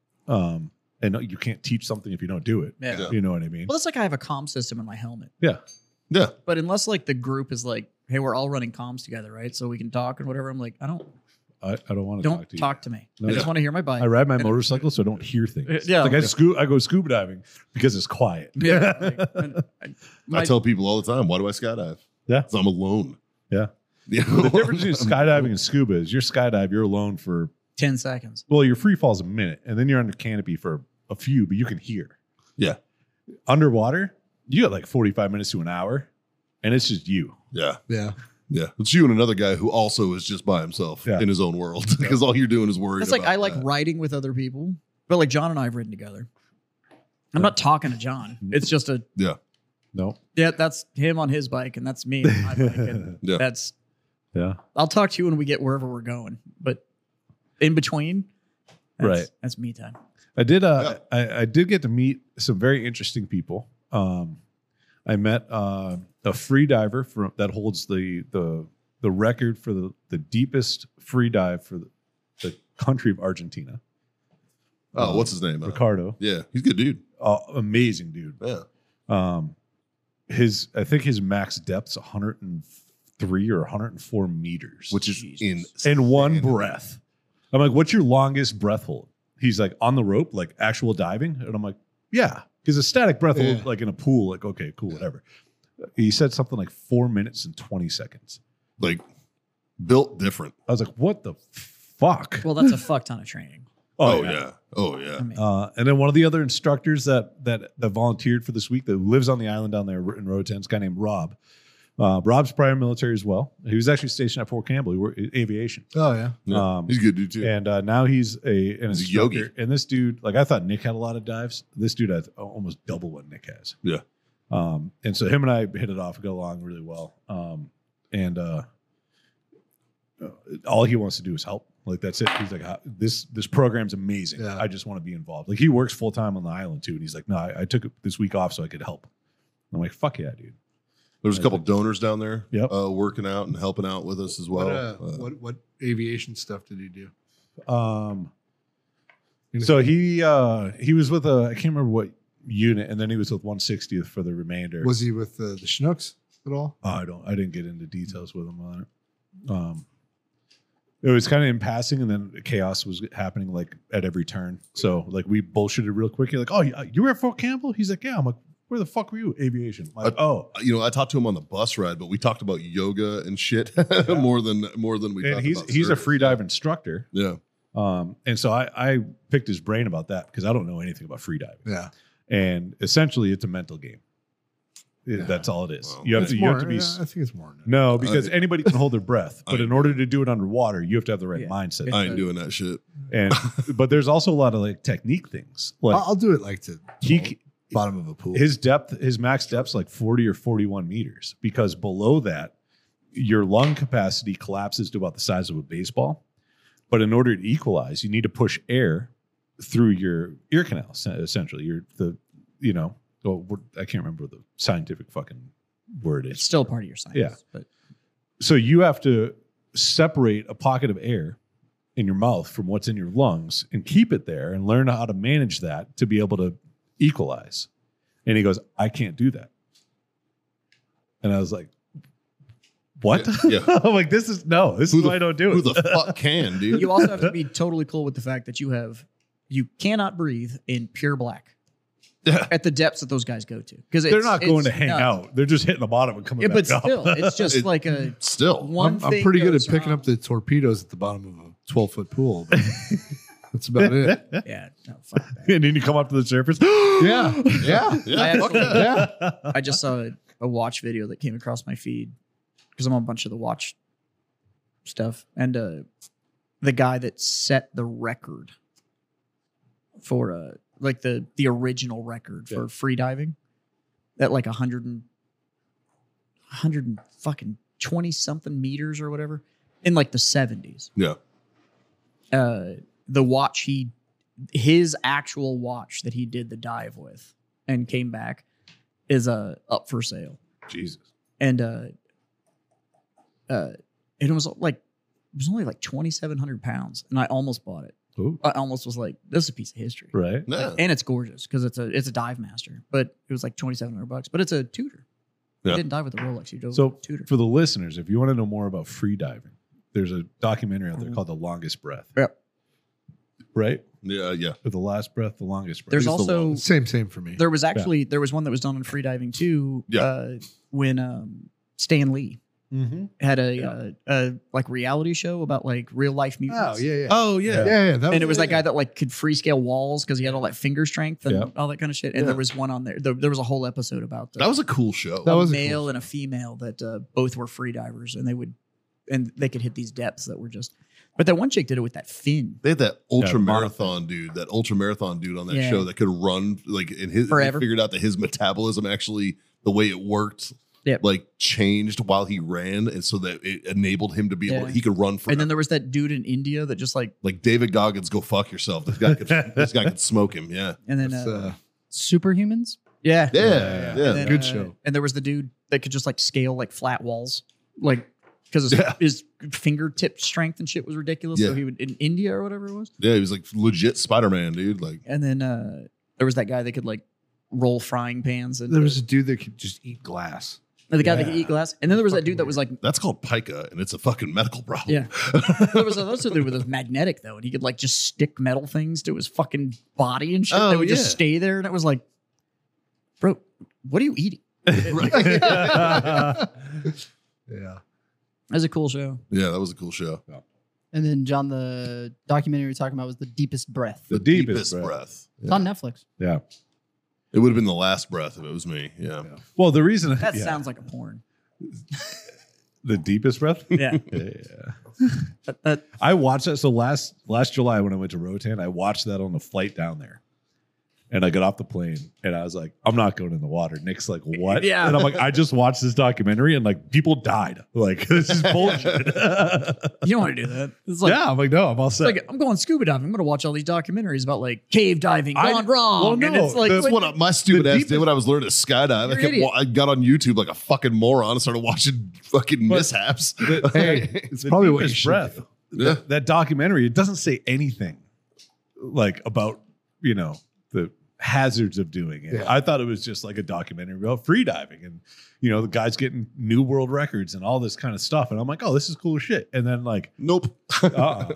Um, and you can't teach something if you don't do it. Yeah. Yeah. You know what I mean? Well, it's like I have a comm system in my helmet. Yeah. Yeah, But unless like the group is like, hey, we're all running comms together, right? So we can talk and whatever. I'm like, I don't I, I don't want to don't talk to you. talk to me. No. I just Yeah. want to hear my bike. I ride my And- motorcycle so I don't hear things. Yeah. Like I Okay. scu- I go scuba diving because it's quiet. Yeah. like, and I, my- I tell people all the time, why do I skydive? Yeah. 'Cause I'm alone. Yeah. Yeah. The difference between skydiving and scuba is you're skydive, you're alone for ten seconds. well, your free fall's a minute, and then you're under canopy for a few, but you can hear. Yeah. Underwater, you got like forty-five minutes to an hour, and it's just you. Yeah, Yeah. yeah. It's you and another guy who also is just by himself Yeah. in his own world because all you're doing is worried. It's like about I like that. riding with other people, but like John and I have ridden together. I'm not talking to John. It's just a Yeah, No. yeah. That's him on his bike, and that's me on my bike, and yeah. that's. Yeah. I'll talk to you when we get wherever we're going, but in between, that's, Right. That's me time. I did. Uh, I, I did get to meet some very interesting people. Um, I met uh, a free diver from that holds the the the record for the, the deepest free dive for the, the country of Argentina. Oh, Um, what's his name? Uh, Ricardo, Yeah, he's a good dude. uh, amazing dude. Yeah, Um, his I think his max depth's one hundred three or one hundred four meters, which is Jesus. in in one breath. I'm like, what's your longest breath hold? He's like, on the rope, like actual diving. And I'm like, yeah. Because a static breath hold, Yeah. like in a pool, like, okay, cool, whatever. He said something like four minutes and twenty seconds. like built different. I was like, what the fuck? Well, that's a fuck ton of training. Oh, yeah. oh yeah. I mean, Uh, and then one of the other instructors that, that that volunteered for this week that lives on the island down there in Roatan, this guy named Rob. Uh, Rob's prior military as well. He was actually stationed at Fort Campbell. He worked aviation. Oh yeah. Yeah. Um, He's a good dude too. And uh, now he's a an He's a instructor. yogi. And this dude, like I thought Nick had a lot of dives. This dude has almost double what Nick has. Yeah. Um, and so him and I hit it off, go along really well. Um, and uh, all he wants to do is help. Like that's it. He's like, "Ah, this this program's amazing. Yeah. I just want to be involved. Like he works full time on the island too. And he's like, no, I, I took this week off so I could help. I'm like, fuck yeah, dude. There's a couple donors down there Yep. uh, working out and helping out with us as well. What, uh, Uh, what what aviation stuff did he do? Um, so he uh, he was with a I can't remember what unit, and then he was with one sixtieth for the remainder. Was he with uh, the Chinooks at all? Oh, I don't. I didn't get into details with him on it. Um, it was kind of in passing, and then chaos was happening like at every turn. So like we bullshitted real quick. You're like, oh, you you were at Fort Campbell? He's like, yeah. I'm like, where the fuck were you? Aviation. I'm like, I- oh, you know, I talked to him on the bus ride, but we talked about yoga and shit more than more than we. and talked he's about he's a service. free dive instructor. Yeah, Um, and so I I picked his brain about that because I don't know anything about free diving. Yeah. And essentially, it's a mental game. It- Yeah. That's all it is. Well, you have It's to you more, have to be. yeah, I think it's more. than that. No, because I- anybody can hold their breath, but I- in order to do it underwater, you have to have the right Yeah. mindset. I ain't doing that shit. And but there's also a lot of like technique things. Like I'll, I'll do it like to he, the c- bottom of a pool. his depth, his max depth's like forty or forty-one meters, because below that, your lung capacity collapses to about the size of a baseball. But in order to equalize, you need to push air through your ear canal. es- Essentially, you're the you know. Well, we're- I can't remember what the scientific fucking word is. It's still part of your science. Yeah. But So you have to separate a pocket of air in your mouth from what's in your lungs and keep it there and learn how to manage that to be able to equalize. And he goes, I can't do that. And I was like, what? Yeah, yeah. I'm like, this is no, this Who is the- why I don't do Who it. the fuck can, dude? you also have to be totally cool with the fact that you have you cannot breathe in pure black Yeah. at the depths that those guys go to, because They're not going to hang out. They're just hitting the bottom and coming Yeah, back but up. still, it's just It- like a Still, one. I'm, I'm thing pretty good at goes picking wrong. up the torpedoes at the bottom of a twelve foot pool. but That's about it. Yeah, no, fuck that. And then you come up to the surface. Yeah. Yeah. yeah, I fuck actually- that. Yeah. I just saw a, a watch video that came across my feed because I'm on a bunch of the watch stuff, and uh, the guy that set the record for uh, like the the original record for Yeah. free diving at like a hundred and hundred and fucking twenty something meters or whatever in like the seventies. Yeah. Uh, the watch he his actual watch that he did the dive with and came back is uh up for sale. Jesus. And uh uh it was like it was only like twenty-seven hundred pounds, and I almost bought it. Ooh. I almost was like, this is a piece of history. Right. Yeah. And it's gorgeous because it's a it's a dive master, but it was like twenty-seven hundred bucks, but it's a Tudor. You Yeah. didn't dive with a Rolex, you drove So with a Tudor. for the listeners, if you want to know more about free diving, there's a documentary out there Mhm. called The Longest Breath. Yep. Right? Yeah, yeah. Or The Last Breath, The Longest Breath. There's It's the also Same, same for me. there was actually there was one that was done on free diving too. Yeah. Uh, when um, Stan Lee mm-hmm. had a, Yeah. uh, a like reality show about like real life mutants. Oh, yeah, yeah. Oh yeah, yeah. That And it was yeah, that guy that like could free scale walls because he had all that finger strength and Yeah. all that kind of shit. And Yeah. there was one on there. There, there was a whole episode about the, That was a cool show. That a was a male cool and a female that uh, both were free divers, and they would and they could hit these depths that were just. But that one chick did it with that fin. They had that ultra Yeah, marathon dude, that ultra marathon dude on that Yeah. show that could run like in his. Forever. They figured out that his metabolism actually, the way it worked, Yep. like changed while he ran, and so that it enabled him to be able. Yeah. to, He could run for. And then there was that dude in India that just like like David Goggins, go fuck yourself. This guy could. this guy could smoke him. Yeah. and then That's, uh, uh, Superhumans. yeah Yeah. Yeah, Yeah. yeah. And then, Good uh, show. And there was the dude that could just like scale like flat walls, like because his, Yeah. his fingertip strength and shit was ridiculous. So Yeah. he would in India or whatever it was. Yeah. He was like legit Spider Man, dude. Like. And then uh, there was that guy that could like roll frying pans. And There was a dude that could just eat glass. the guy that could Yeah. eat glass. And then there was that Fucking dude that was like, That's called pica, and it's a fucking medical problem. yeah. there was another dude with his magnetic though, and he could like just stick metal things to his fucking body and shit. Oh, They would yeah. just stay there, and it was like, bro, what are you eating? Yeah. That's a cool show. Yeah, that was a cool show. And then John, the documentary we were talking about was The Deepest Breath. The deepest breath. breath. It's on Netflix. Yeah. It would have been the last breath if it was me. Yeah. Well, the reason That yeah. sounds like a porn. The deepest breath. Yeah. Yeah. That, that, I watched that. So last last July when I went to Roatan, I watched that on the flight down there. And I got off the plane and I was like, I'm not going in the water. Nick's like, what? Yeah. And I'm like, I just watched this documentary and like people died. Like, this is bullshit. you don't want to do that. It's like, yeah. I'm like, no, I'm all it's set. like I'm going scuba diving. I'm going to watch all these documentaries about like cave diving I- gone wrong. well, and no, it's like, the- That's what I- my stupid the ass deepest- did when I was learning to skydive. I, You're an kept, idiot. wa- I got on YouTube like a fucking moron and started watching fucking But- mishaps. Hey, it's The probably what you deepest should breath. do. Yeah. That, that documentary, it doesn't say anything like about, you know, the hazards of doing it. Yeah. I thought it was just like a documentary about free diving and, you know, the guy's getting new world records and all this kind of stuff. And I'm like, oh, this is cool as shit. And then like, Nope. uh-uh.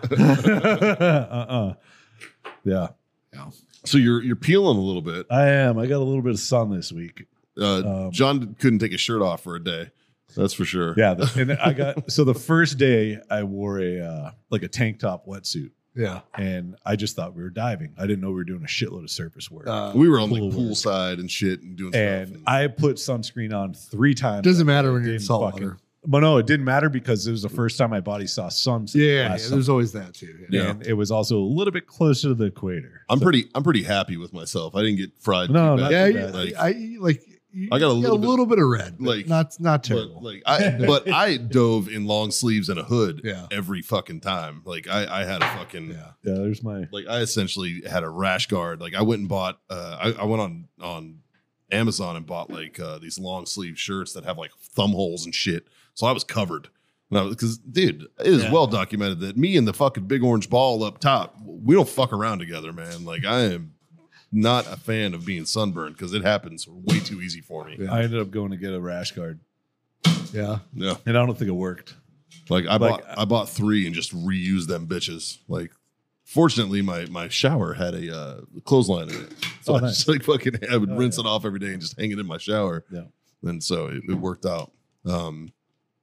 uh-uh. Yeah, So you're you're peeling a little bit. I am. I got a little bit of sun this week. Uh, Um, John couldn't take his shirt off for a day. That's for sure. Yeah. The, and I got, so the first day I wore a, uh, like a tank top wetsuit. Yeah. And I just thought we were diving. I didn't know we were doing a shitload of surface work. Uh, We were on like Pool work. poolside and shit and doing and stuff. And I put sunscreen on three times. Doesn't that matter day. when It you're in didn't salt fucking- water. But no, it didn't matter because it was the first time my body saw sunset. Yeah, yeah, last there's summer. always that too. Yeah. Yeah. And it was also a little bit closer to the equator. I'm So- pretty I'm pretty happy with myself. I didn't get fried. No, too not bad. Yeah, too you- bad. Like- I like. You, I got a you little bit- little bit of red, like- like not not But terrible. like I but I dove in long sleeves and a hood Yeah. every fucking time. Like I, I had a fucking yeah, Yeah, there's my. like I essentially had a rash guard. Like I went and bought uh I, I went on on Amazon and bought like uh these long sleeve shirts that have like thumb holes and shit. So I was covered. Because dude, it is Yeah. well documented that me and the fucking big orange ball up top, we don't fuck around together, man. Like I am not a fan of being sunburned because it happens way too easy for me. Yeah. I ended up going to get a rash guard, yeah. Yeah. and I don't think it worked. Like I Like, bought I bought three and just reused them bitches. Like fortunately my my shower had a uh, clothesline in it. So Oh, I nice. just like fucking I would Oh, rinse yeah. it off every day and just hang it in my shower. Yeah. And so it, it worked out. Um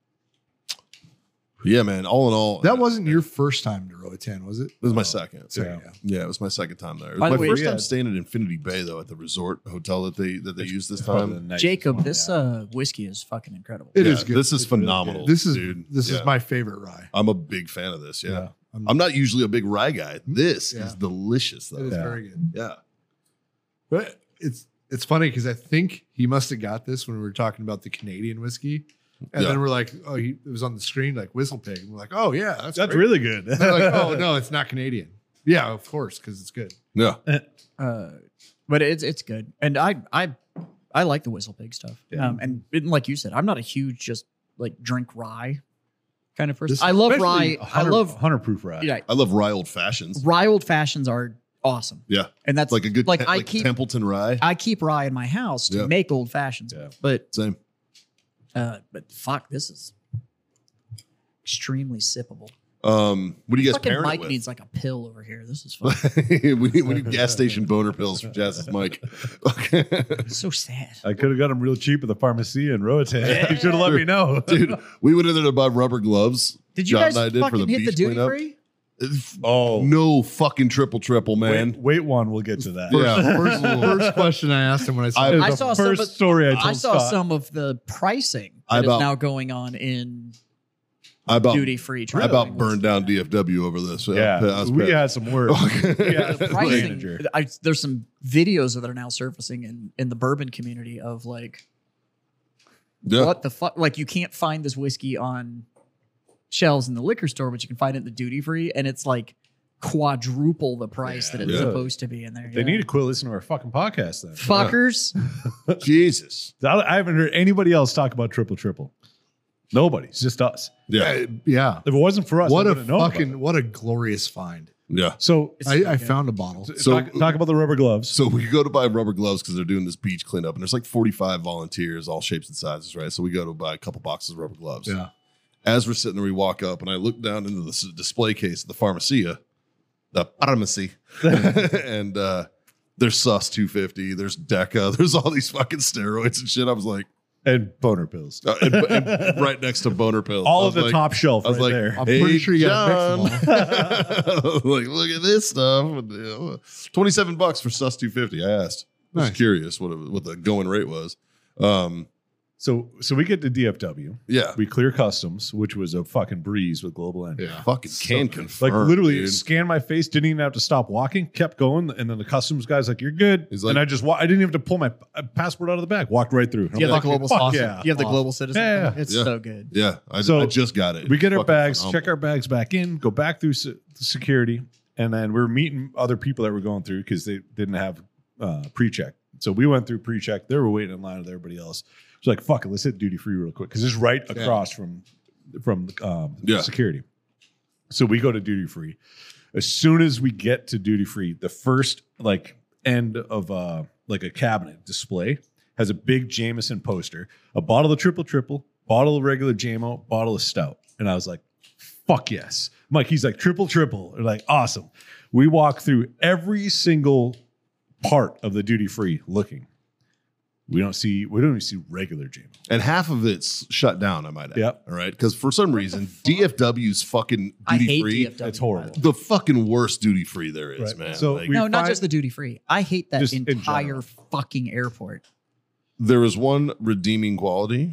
yeah, man. All in all, That uh, wasn't your first time to Roatan, was it? It was my second. So, Yeah. yeah. Yeah, it was my second time there. It was By the my way, first yeah. time staying at Infinity Bay though, at the resort hotel that they that they used this Probably the time. nicest Jacob, one, this yeah. uh, whiskey is fucking incredible. It Yeah, is good. This is It's really phenomenal. This is dude. this Yeah. is my favorite rye. I'm a big fan of this. Yeah. I'm, I'm not usually a big rye guy. This Yeah. is delicious though. it is Yeah. very good. Yeah. But it's it's funny because I think he must have got this when we were talking about the Canadian whiskey, and Yeah. then we're like, oh, he, it was on the screen like Whistle Pig. And we're like, oh yeah, that's That's great. really good. They're like, oh no, it's not Canadian. Yeah, of course, because it's good. Yeah. Uh, but it's it's good, and I I I like the Whistle Pig stuff. Yeah. Um, and, and like you said, I'm not a huge just like drink rye kind of person. This- I love Especially rye. I one hundred love hundred proof rye. yeah, I love rye old fashions. rye old fashions are awesome, Yeah. and that's It's like a good like like, I like keep Templeton rye. I keep rye in my house to Yeah. make old fashions, Yeah. but Same. uh, but fuck, this is extremely sippable. Um, what do you guys Fucking pairing it Mike with? needs like a pill over here. This is fun. we, need, we need gas station boner pills for Jazz's Mike. It's so sad. I could have got them real cheap at the pharmacy in Roatan. You should have let me know. Dude, we went in there to buy rubber gloves. Did you John guys and I did for fucking the hit the beach duty cleanup. free? Oh, No fucking triple triple, man. Wait, wait one. We'll get to that. Yeah. First, first question I asked him when I saw I- it. It was I the saw some first of- story I told I saw Scott. some of the pricing I that is about- now going on in I about duty free. I about burned down D F W over this. Yeah, I was we pissed. had some work. Yeah, The pricing. I, there's some videos that are now surfacing in in the bourbon community of like Yeah. what the fuck? Like you can't find this whiskey on shelves in the liquor store, but you can find it in the duty free, and it's like quadruple the price that it's Yeah. supposed to be in there. They yeah. need to quit listening to our fucking podcast then. fuckers. Jesus. I I haven't heard anybody else talk about triple triple. Nobody. It's just us. Yeah. Uh, yeah. If it wasn't for us, What I a wouldn't know about fucking it. what a glorious find. Yeah. So, It's I, I okay. found a bottle. So- talk, talk about the rubber gloves. So we go to buy rubber gloves because they're doing this beach cleanup, and there's like forty-five volunteers, all shapes and sizes, right? So we go to buy a couple boxes of rubber gloves. Yeah. As we're sitting there, we walk up, and I look down into the s- display case of the pharmacia, the pharmacy, and uh, there's Sus two fifty, there's Deca, there's all these fucking steroids and shit. I was like, and boner pills. uh, and, and right next to boner pills. All I of was the like- top shelf I was right like, there. I'm hey, pretty sure you John. got to mix like, look at this stuff. And, you know, twenty-seven bucks for Sus two fifty. I asked. I was Nice. curious what it, what the going rate was. Um, So so we get to D F W. Yeah. We clear customs, which was a fucking breeze with Global Entry. Yeah. Fucking can confirm. Like literally dude. scanned my face, didn't even have to stop walking, kept going, and then the customs guy's like, "You're good." He's like- and I just wa- I didn't even have to pull my uh, passport out of the bag. Walked right through. Do you have I'm the like, global "Fuck awesome. yeah. You have the Awesome. global citizen. Yeah. It's Yeah. so good. Yeah. I, So I just got it. We get our Fucking bags, phenomenal. check our bags back in, go back through se- security, and then we're meeting other people that were going through because they didn't have uh, pre-check. So we went through pre-check. They were waiting in line with everybody else. It's like, fuck it, let's hit duty free real quick because it's right across from from um, Yeah. security. So we go to duty free. As soon as we get to duty free, the first like end of uh, like a cabinet display has a big Jameson poster, a bottle of triple triple, bottle of regular J M O, bottle of stout, and I was like, fuck yes. Mike, he's like triple triple. We're like, awesome. We walk through every single part of the duty free looking. We don't see we don't even see regular J M O. And half of it's shut down, I might add. Yep. All right. Because for some reason, D F W's fucking I duty hate free, D F W. It's horrible. the fucking worst duty free there is, Right. man. So Like, we- No, not find- just the duty free. I hate that Just in entire general. fucking airport. there is one redeeming quality,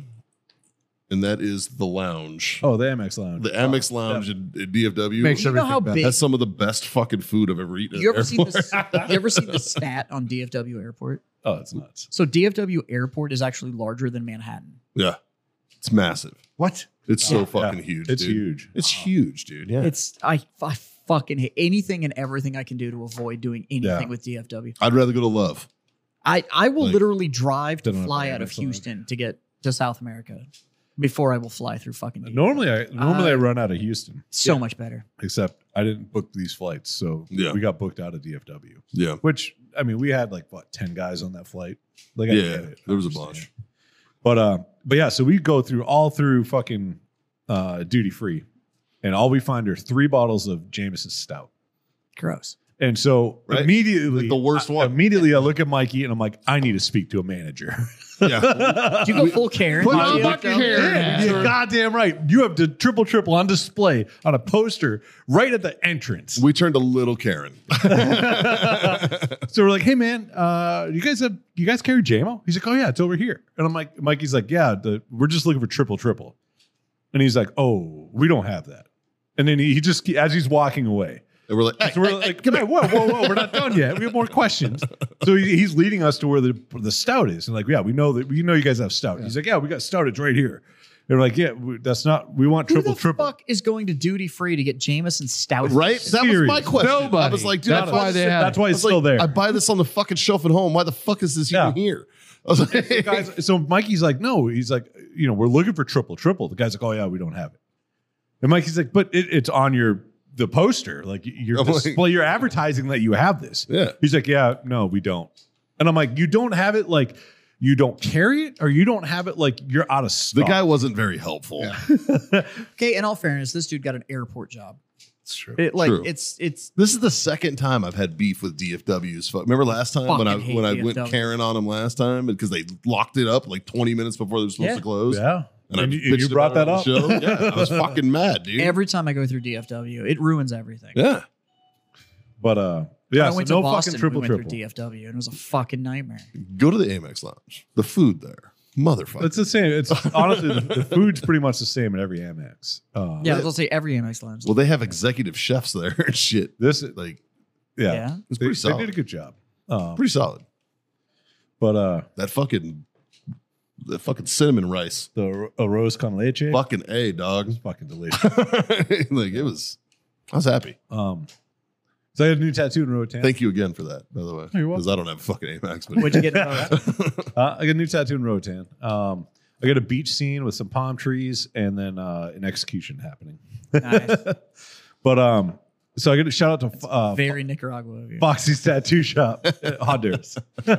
and that is the lounge. Oh, the Amex Lounge. The Amex Lounge in, in D F W Makes You know everything how better. big- has some of the best fucking food I've ever eaten. You at ever an seen airport. this? You ever seen the stat on D F W Airport? Oh, it's nuts. So D F W Airport is actually larger than Manhattan. Yeah. It's massive. What? It's so Yeah. fucking Yeah. huge. It's dude. huge. It's huge, dude. Yeah. It's I, I fucking hate anything and everything I can do to avoid doing anything Yeah. with D F W. I'd rather go to Love. I, I will Like- literally drive to Don't know fly if I out of understand. Houston to get to South America before I will fly through fucking D F W. Normally, I normally I Uh, run out of Houston, So much better. except I didn't book these flights, so Yeah. we got booked out of D F W. Yeah. Which I mean, we had like what ten guys on that flight. Like, I Yeah. get it. I There was a understand. bunch. But uh, but yeah, so we go through all through fucking uh, duty free, and all we find are three bottles of Jameson Stout. Gross. And so Right? immediately, Like the worst I- one. Immediately, I look at Mikey and I'm like, I need to speak to a manager. Yeah. Do you go full Karen? Put on on D F W? Bucky hair. Yeah, you're goddamn right. You have the triple triple on display on a poster right at the entrance. We turned a little Karen. So we're like, hey man, uh, you guys have you guys carry J M O? He's like, oh yeah, it's over here. And I'm like, Mikey's like, yeah, the, we're just looking for triple triple. And he's like, oh, we don't have that. And then he, he just as he's walking away. And we're like, hey, So we're hey, like, hey, come hey, here. whoa, whoa, whoa, we're not done yet. We have more questions. So he, he's leading us to where the the stout is. And like, yeah, we know that we know you guys have stout. He's like, yeah, we got stout. It's right here. And we're like, yeah, we, that's not. We want Who triple the triple. fuck is going to duty free to get Jameson Stout? Right? That was my Serious. question. I Nobody. was like, dude, That's I why buy they this- had That's why I it's was still like, there. I buy this on the fucking shelf at home. Why the fuck is this Yeah. even here? I was like, Guys, so Mikey's like, no, he's like, you know, we're looking for triple triple. The guy's like, oh yeah, we don't have it. And Mikey's like, but it, it's on your the poster, like your I'm like- display, you're advertising that you have this. yeah. He's like, yeah, no, we don't. And I'm like, you don't have it, like you don't carry it, or you don't have it, like you're out of The stock. guy wasn't very helpful. Okay, in all fairness, this dude got an airport job. It's true. It like True. it's it's This is the second time I've had beef with D F Ws. Fuck- Remember last time when I Fucking hate when I D F W. went Karen on them last time because they locked it up like twenty minutes before they were supposed Yeah. to close. yeah. And, And I you- and you bitched brought about that it on up. the show. Yeah, I was fucking mad, dude. every time I go through D F W, it ruins everything. yeah. But uh, yeah, I so went no to Boston. fucking triple we went triple. through D F W, and it was a fucking nightmare. Go to the Amex Lounge. The food there. Motherfucker. It's the same. It's honestly the, the food's pretty much the same at every Amex. Uh, Yeah, I'll say every Amex Lounge. well, they have executive chefs there and shit. this Like, yeah, Yeah. it's they, pretty they solid. did a good job. Um, Pretty solid. but uh, That fucking, that fucking cinnamon rice. the arroz con leche, Fucking A, dog. fucking delicious. Like, it was, I was happy. Um, so I had a new tattoo in Roatan. Thank you again for that, by the way. you're welcome. Because I don't have fucking Amex. But What'd you get? Uh, Uh, I got a new tattoo in Roatan. Um, I got a beach scene with some palm trees and then uh, an execution happening. nice. But um, so I got a shout out to uh, Very Nicaragua of you. Foxy's Tattoo Shop at Honduras.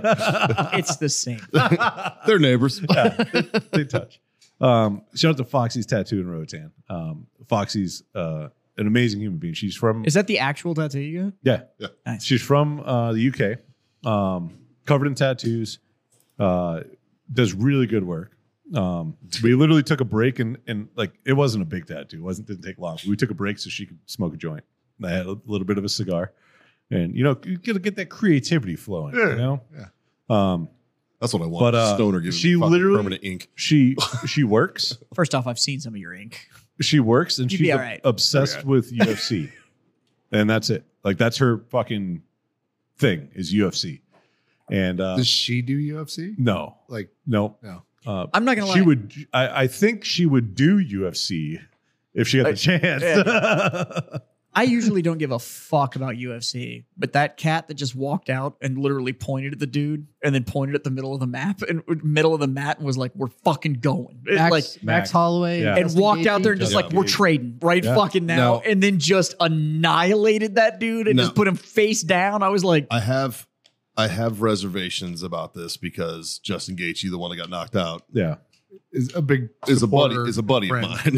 It's the same. They're neighbors. They touch. Um, shout out to Foxy's Tattoo in Roatan. Um, Foxy's uh, an amazing human being. She's from Is that the actual tattoo you got? yeah, Nice. she's from uh, the U K. Um, covered in tattoos. Uh, does really good work. Um, we literally took a break and and like it wasn't a big tattoo. It wasn't didn't take long. We took a break so she could smoke a joint. I had a little bit of a cigar, and you know you gotta get that creativity flowing. You know, Yeah. um, That's what I want. But, uh, Stoner giving she me fucking literally- permanent ink. She she works. First off, I've seen some of your ink. She works and You'd she's be ob- all right. obsessed Okay. with U F C. And that's it. Like that's her fucking thing is U F C. And uh Does she do U F C? no. Like, No. no. Uh, I'm not gonna she lie. would I, I think she would do U F C if she had the Uh, chance. I usually don't give a fuck about U F C, but that cat that just walked out and literally pointed at the dude and then pointed at the middle of the map and middle of the mat and was like, "We're fucking going." It, Max, like Max, Max. Holloway Yeah. and Justin walked out Gaethje. there and just Yeah. like, "We're trading right Yeah. fucking now," No. and then just annihilated that dude and No. just put him face down. I was like, I have I have reservations about this because Justin Gaethje, the one that got knocked out, yeah. Is a big is a buddy supporter, is a buddy friend. of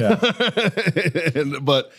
mine. and, but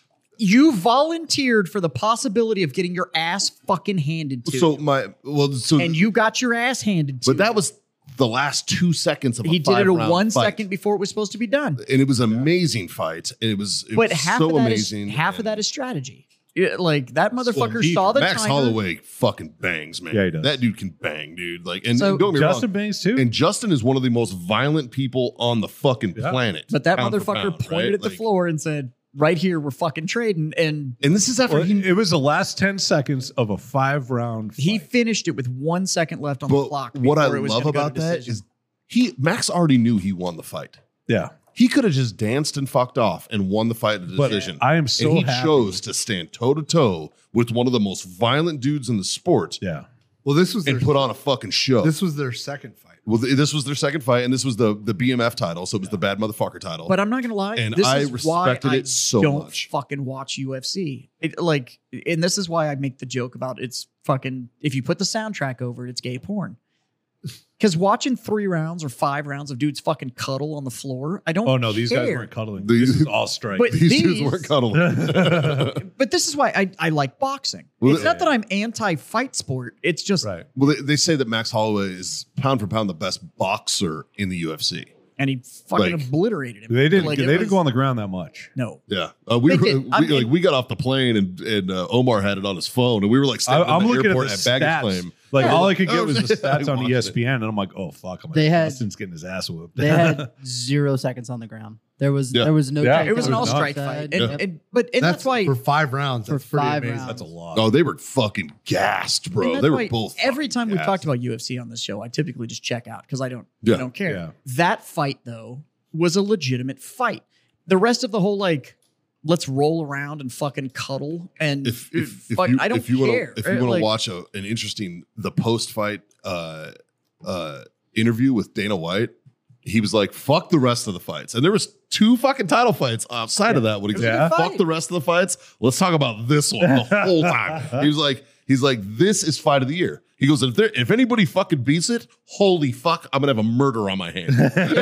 "You volunteered for the possibility of getting your ass fucking handed to, so you, my well so and you got your ass handed to." but that you. was the last two seconds of a he did it a five-round one fight. second before it was supposed to be done. And it was an amazing fight. And it was it But was half so of that is amazing. half of and- that is strategy. Yeah, like that motherfucker he- saw the Max timer. Holloway fucking bangs, man. Yeah, he does. That dude can bang, dude. Like, and, So- and don't get me Justin wrong. Banks too. And Justin is one of the most violent people on the fucking Yeah. planet. But that pound for motherfucker pound, pointed right? at the Like- floor and said, "Right here, we're fucking trading." And And this is after Well, he it was the last ten seconds of a five round he fight. finished it with one second left on the But clock. what I before it was love gonna go to about that decision. is he Max already knew he won the fight. Yeah. He could have just danced and fucked off and won the fight at a But decision. I am so and he happy. chose to stand toe to toe with one of the most violent dudes in the sport Yeah. Well, this was and their, put on a fucking show. this was their second fight. well, th- this was their second fight, and this was the the B M F title, so it was the bad motherfucker title. But I'm not gonna lie, And this I is why respected I it so don't much. fucking watch U F C. It, like, and this is why I make the joke about it's fucking. If you put the soundtrack over it, it's gay porn. Because watching three rounds or five rounds of dudes fucking cuddle on the floor, I don't. Oh no, these guys care. weren't cuddling. These- this is all strike. But These dudes these- weren't cuddling. But this is why I, I like boxing. Well, it's not that I'm anti-fight sport. It's just, right. well, they, they say that Max Holloway is pound for pound the best boxer in the U F C. and he fucking Like, obliterated him. They didn't Like, they it didn't was- go on the ground that much. No, Yeah, uh, we, They were, did. we, I mean- like, we got off the plane and and uh, Omar had it on his phone, and we were like I, standing I'm in the looking at airport the at baggage stats. claim. Like Yeah. all I could get Oh, was the I stats on watched E S P N, and I'm like, oh fuck, I'm like, They had- Justin's getting his ass whooped. They had zero seconds on the ground. There was Yeah. there was no. Yeah. it was an It was all-strike nuts. fight, Yep. and, and but and that's, why. for five rounds. For That's pretty five amazing. rounds. That's a lot. Oh, they were fucking gassed, and bro. that's They were why both. Every fucking time we've gassed. talked about U F C on this show, I typically just check out because I don't, Yeah. I don't care. Yeah. That fight though was a legitimate fight. The rest of the whole like, let's roll around and fucking cuddle and if if, if fuck, you I don't if you care. want to if you Uh, want to like, watch a, an interesting the post fight uh uh interview with Dana White, he was like, fuck the rest of the fights. And there was two fucking title fights outside of that. What he It was a said, good fuck fight. the rest of the fights. Let's talk about this one the whole time. He was like, he's like, this is fight of the year. He goes, if there, if anybody fucking beats it, holy fuck, I'm gonna have a murder on my hands.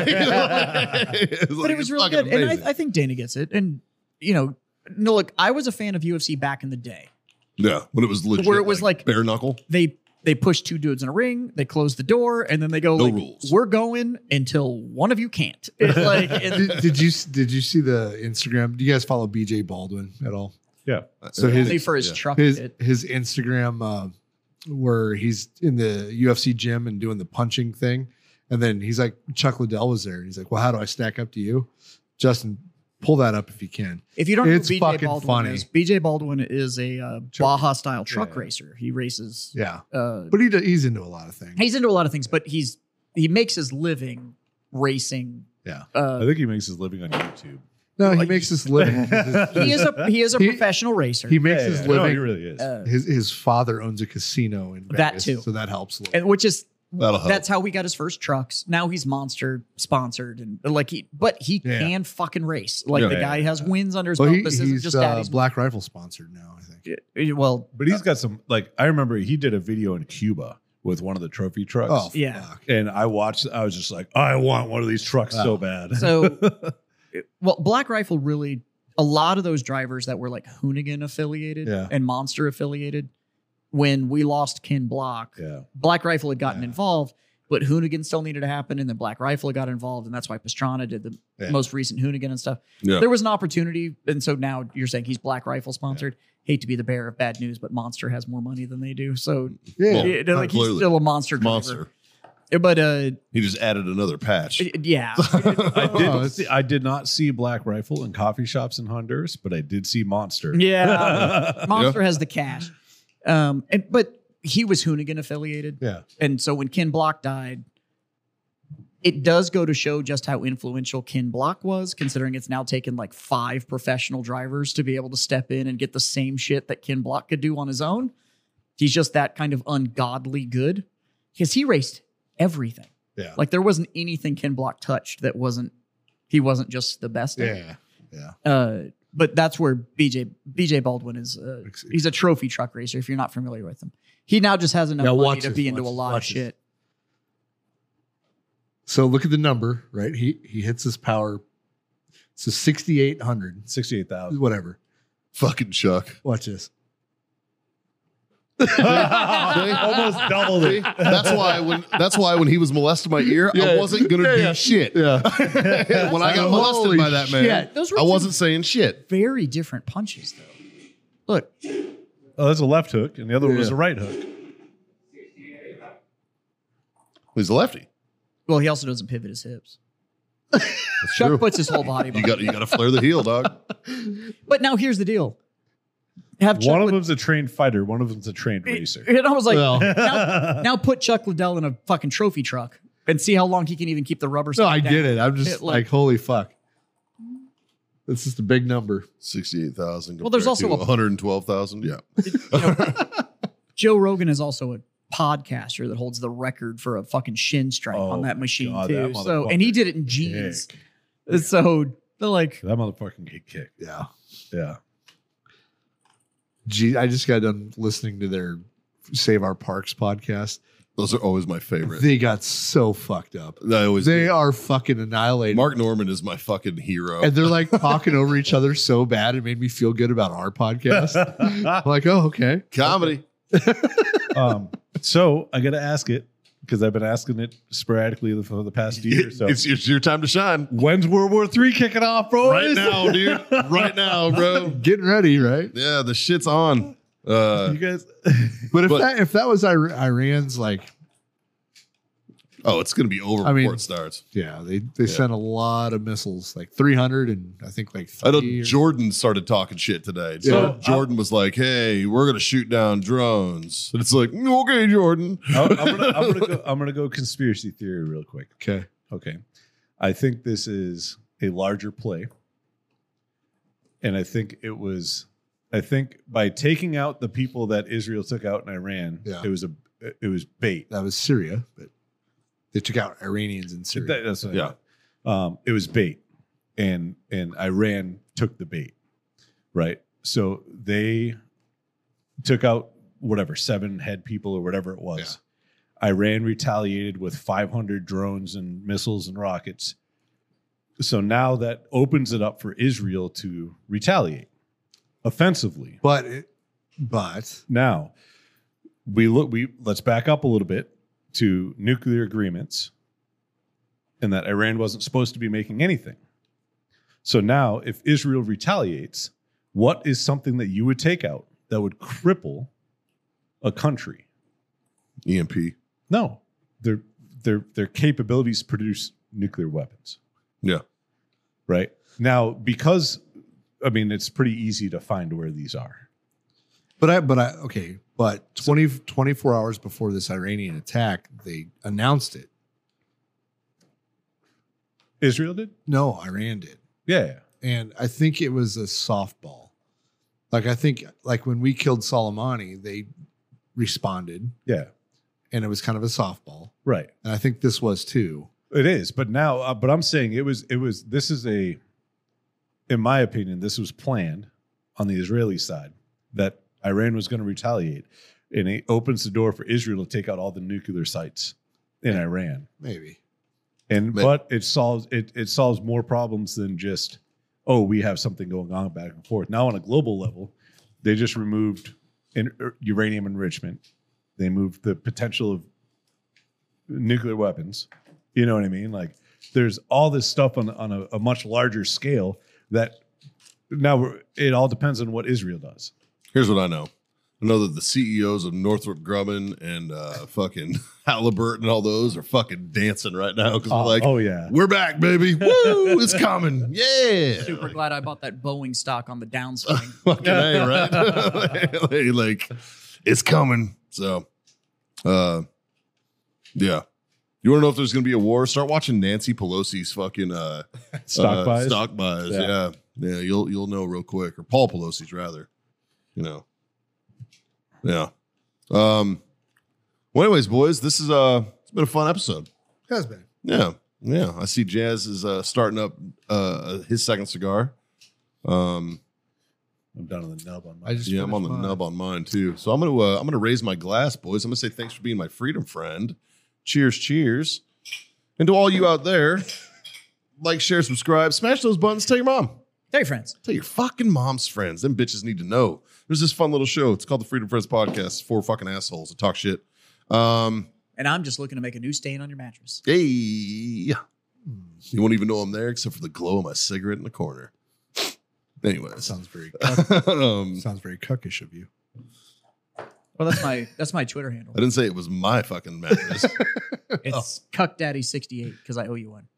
but it was really good, and I, I think Dana gets it. And you know, no, look, I was a fan of U F C back in the day. yeah, when it was legit, Where it was like- bare knuckle. They they push two dudes in a ring, they close the door, and then they go No like, rules. "We're going until one of you can't." It's like, and- did, did you did you see the Instagram? Do you guys follow B J Baldwin at all? Yeah. So his- only for his yeah. truck. His hit. his Instagram uh, where he's in the U F C gym and doing the punching thing, and then he's like, Chuck Liddell was there. He's like, well, how do I stack up to you, Justin? Pull that up if you can. If you don't know It's who B J fucking Baldwin funny. is, B J Baldwin is a uh, Baja style truck Yeah. racer. He races. Yeah, Uh, but he do- he's into a lot of things. he's into a lot of things, but he's he makes his living racing. Yeah. I Uh, think he makes his living on YouTube. No, he Like- makes his living. he is a he is a He- professional racer. he makes Yeah, his yeah, no, living. he really is. uh, his his father owns a casino in That Vegas, too. so that helps a little. and which is That'll help. that's how we got his first trucks. Now he's Monster sponsored and like he, but he Yeah. can fucking race. Like Yeah. the guy has wins under his well, belt. he, This isn't he's just uh, daddy's. Black Rifle sponsored now. I think. Uh, Well, But he's got some like I remember he did a video in Cuba with one of the trophy trucks. Oh Yeah. fuck. And I watched I was just like, I want one of these trucks so Oh. bad. so well, Black Rifle really a lot of those drivers that were like Hoonigan affiliated Yeah. and Monster affiliated. When we lost Ken Block, yeah. Black Rifle had gotten Yeah. involved, but Hoonigan still needed to happen, and then Black Rifle got involved, and that's why Pastrana did the Yeah. most recent Hoonigan and stuff. Yeah. There was an opportunity, and so now you're saying he's Black Rifle sponsored. Hate to be the bearer of bad news, but Monster has more money than they do, so Yeah. Well, it- like he's clearly. still a monster driver. monster. But uh, He just added another patch. yeah, I did. Oh, see, I did not see Black Rifle in coffee shops in Honduras, but I did see Monster. yeah. Monster has the cash. Um, and but he was Hoonigan affiliated. Yeah. And so when Ken Block died, it does go to show just how influential Ken Block was, considering it's now taken like five professional drivers to be able to step in and get the same shit that Ken Block could do on his own. He's just that kind of ungodly good because he raced everything. Yeah. Like there wasn't anything Ken Block touched that wasn't, he wasn't just the best at. Yeah. Yeah. Uh, but that's where B J B J Baldwin is. Uh, he's a trophy truck racer. If you're not familiar with him, he now just has enough Now money watch to this, be into watch a this, lot of watch this. shit. So look at the number, right? He he hits his power. So sixty-eight hundred, Sixty-eight thousand. whatever. Fucking Chuck. Watch this. Almost doubled See? it. That's why when that's why when he was molesting my ear, Yeah. I wasn't gonna Yeah, do yeah. shit. Yeah. when I got molested Holy by that man, shit. Those were I two wasn't saying shit. very different punches, though. Look, Oh, that's a left hook, and the other one was Yeah. a right hook. He's a lefty. well, he also doesn't pivot his hips. That's Chuck true. puts his whole body You behind got it. you got to flare the heel, dog. But now here's the deal. Have Chuck One of Lid- them's a trained fighter. One of them's a trained racer. And I was like, Well. now, now put Chuck Liddell in a fucking trophy truck and see how long he can even keep the rubber. No, stamp I down. get it. I'm just It, like, like- holy fuck. This is the big number. Sixty-eight thousand. Well, there's also a- one hundred twelve thousand. Yeah. You know, Joe Rogan is also a podcaster that holds the record for a fucking shin strike Oh on that my machine God, too. that So, and he motherfucker did it in jeans. Kick. So they're like, That motherfucking get kicked. Yeah. Yeah. Gee, I just got done listening to their Save Our Parks podcast. Those are always my favorite. They got so fucked up. I always They do. are fucking annihilated. Mark Norman is my fucking hero. And they're like talking over each other so bad it made me feel good about our podcast. I'm like, oh, okay. Comedy. um, so I got to ask it because I've been asking it sporadically for the past year or so. It's, it's your time to shine. When's World War Three kicking off, bro? Right now, dude. Right now, bro. Getting ready, right? Yeah, the shit's on. Uh, You guys. But if But- that if that was Ira- Iran's like, oh, it's gonna be over I mean- before it starts. yeah, they they Yeah. sent a lot of missiles, like three hundred and I think like I know three or- Jordan started talking shit today. So Yeah. Jordan was like, "Hey, we're gonna shoot down drones," and it's like, "Okay, Jordan." I'm, I'm gonna, I'm gonna go. I'm gonna go conspiracy theory real quick. Okay. Okay, I think this is a larger play, and I think it was. I think by taking out the people that Israel took out in Iran, Yeah. it was a it was bait. That was Syria, but they took out Iranians in Syria. That- that's what I Yeah. meant. Um, it was bait, and and Iran took the bait, right? So they took out whatever seven head people or whatever it was. Iran retaliated with five hundred drones and missiles and rockets. So now that opens it up for Israel to retaliate offensively. But it, but Now we look. We let's back up a little bit to nuclear agreements, and that Iran wasn't supposed to be making anything. So now, if Israel retaliates, what is something that you would take out that would cripple a country? E M P. No, their their their capabilities to produce nuclear weapons. Yeah. Right now, because I mean, it's pretty easy to find where these are. but I but I okay. But twenty, twenty-four hours before this Iranian attack, they announced it. Israel did, No, Iran did. yeah. And I think it was a softball. Like I think like when we killed Soleimani, they responded Yeah, and it was kind of a softball. right. And I think this was too. It is, but now, uh, but I'm saying it was, it was. This is a, in my opinion, this was planned on the Israeli side that Iran was going to retaliate, and it opens the door for Israel to take out all the nuclear sites in Iran. Maybe. And But- but it solves it. It solves more problems than just, oh, we have something going on back and forth. Now on a global level, they just removed in, er, uranium enrichment. They moved the potential of nuclear weapons. You know what I mean? Like there's all this stuff on on a, a much larger scale that now we're, it all depends on what Israel does. Here's what I know. I know that the C E Os of Northrop Grumman and uh, fucking Halliburton and all those are fucking dancing right now because Oh, we're like, oh yeah. we're back, baby. Woo, it's coming. Yeah. Super glad I bought that Boeing stock on the downswing. Fucking A, right? like, like, it's coming. So, uh, yeah. You want to know if there's going to be a war? Start watching Nancy Pelosi's fucking uh, Stock uh, buys. Stock buys. Yeah. Yeah. yeah, You'll you'll know real quick, or Paul Pelosi's rather. You know. Yeah. Um. Well, anyways, boys, this is uh, it's been a fun episode. Has been. Yeah, yeah. I see Jazz is uh, starting up uh his second cigar. Um. I'm down on the nub on I my. just Yeah, I'm on the finished mine. nub on mine too. So I'm gonna uh, I'm gonna raise my glass, boys. I'm gonna say thanks for being my freedom friend. Cheers, cheers, and to all you out there, like, share, subscribe, smash those buttons. Tell your mom, Tell your friends. tell your fucking mom's friends. Them bitches need to know. There's this fun little show. It's called the Freedom Friends Podcast. It's four fucking assholes that talk shit. Um, And I'm just looking to make a new stain on your mattress. hey, you won't even know I'm there except for the glow of my cigarette in the corner. Anyways, Sounds very um, sounds very cuckish of you. Well, that's my that's my Twitter handle. I didn't say it was my fucking mattress. It's Cuck Daddy sixty-eight because I owe you one.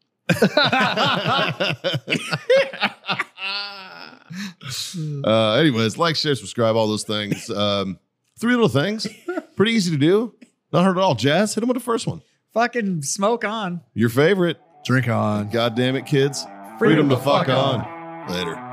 uh, anyways, like, share, subscribe, all those things. Um, three little things. Pretty easy to do. Not hard at all. Jazz, hit him with the first one. Fucking smoke on. Your favorite. Drink on. God damn it, kids. Freedom, to fuck, on. Later.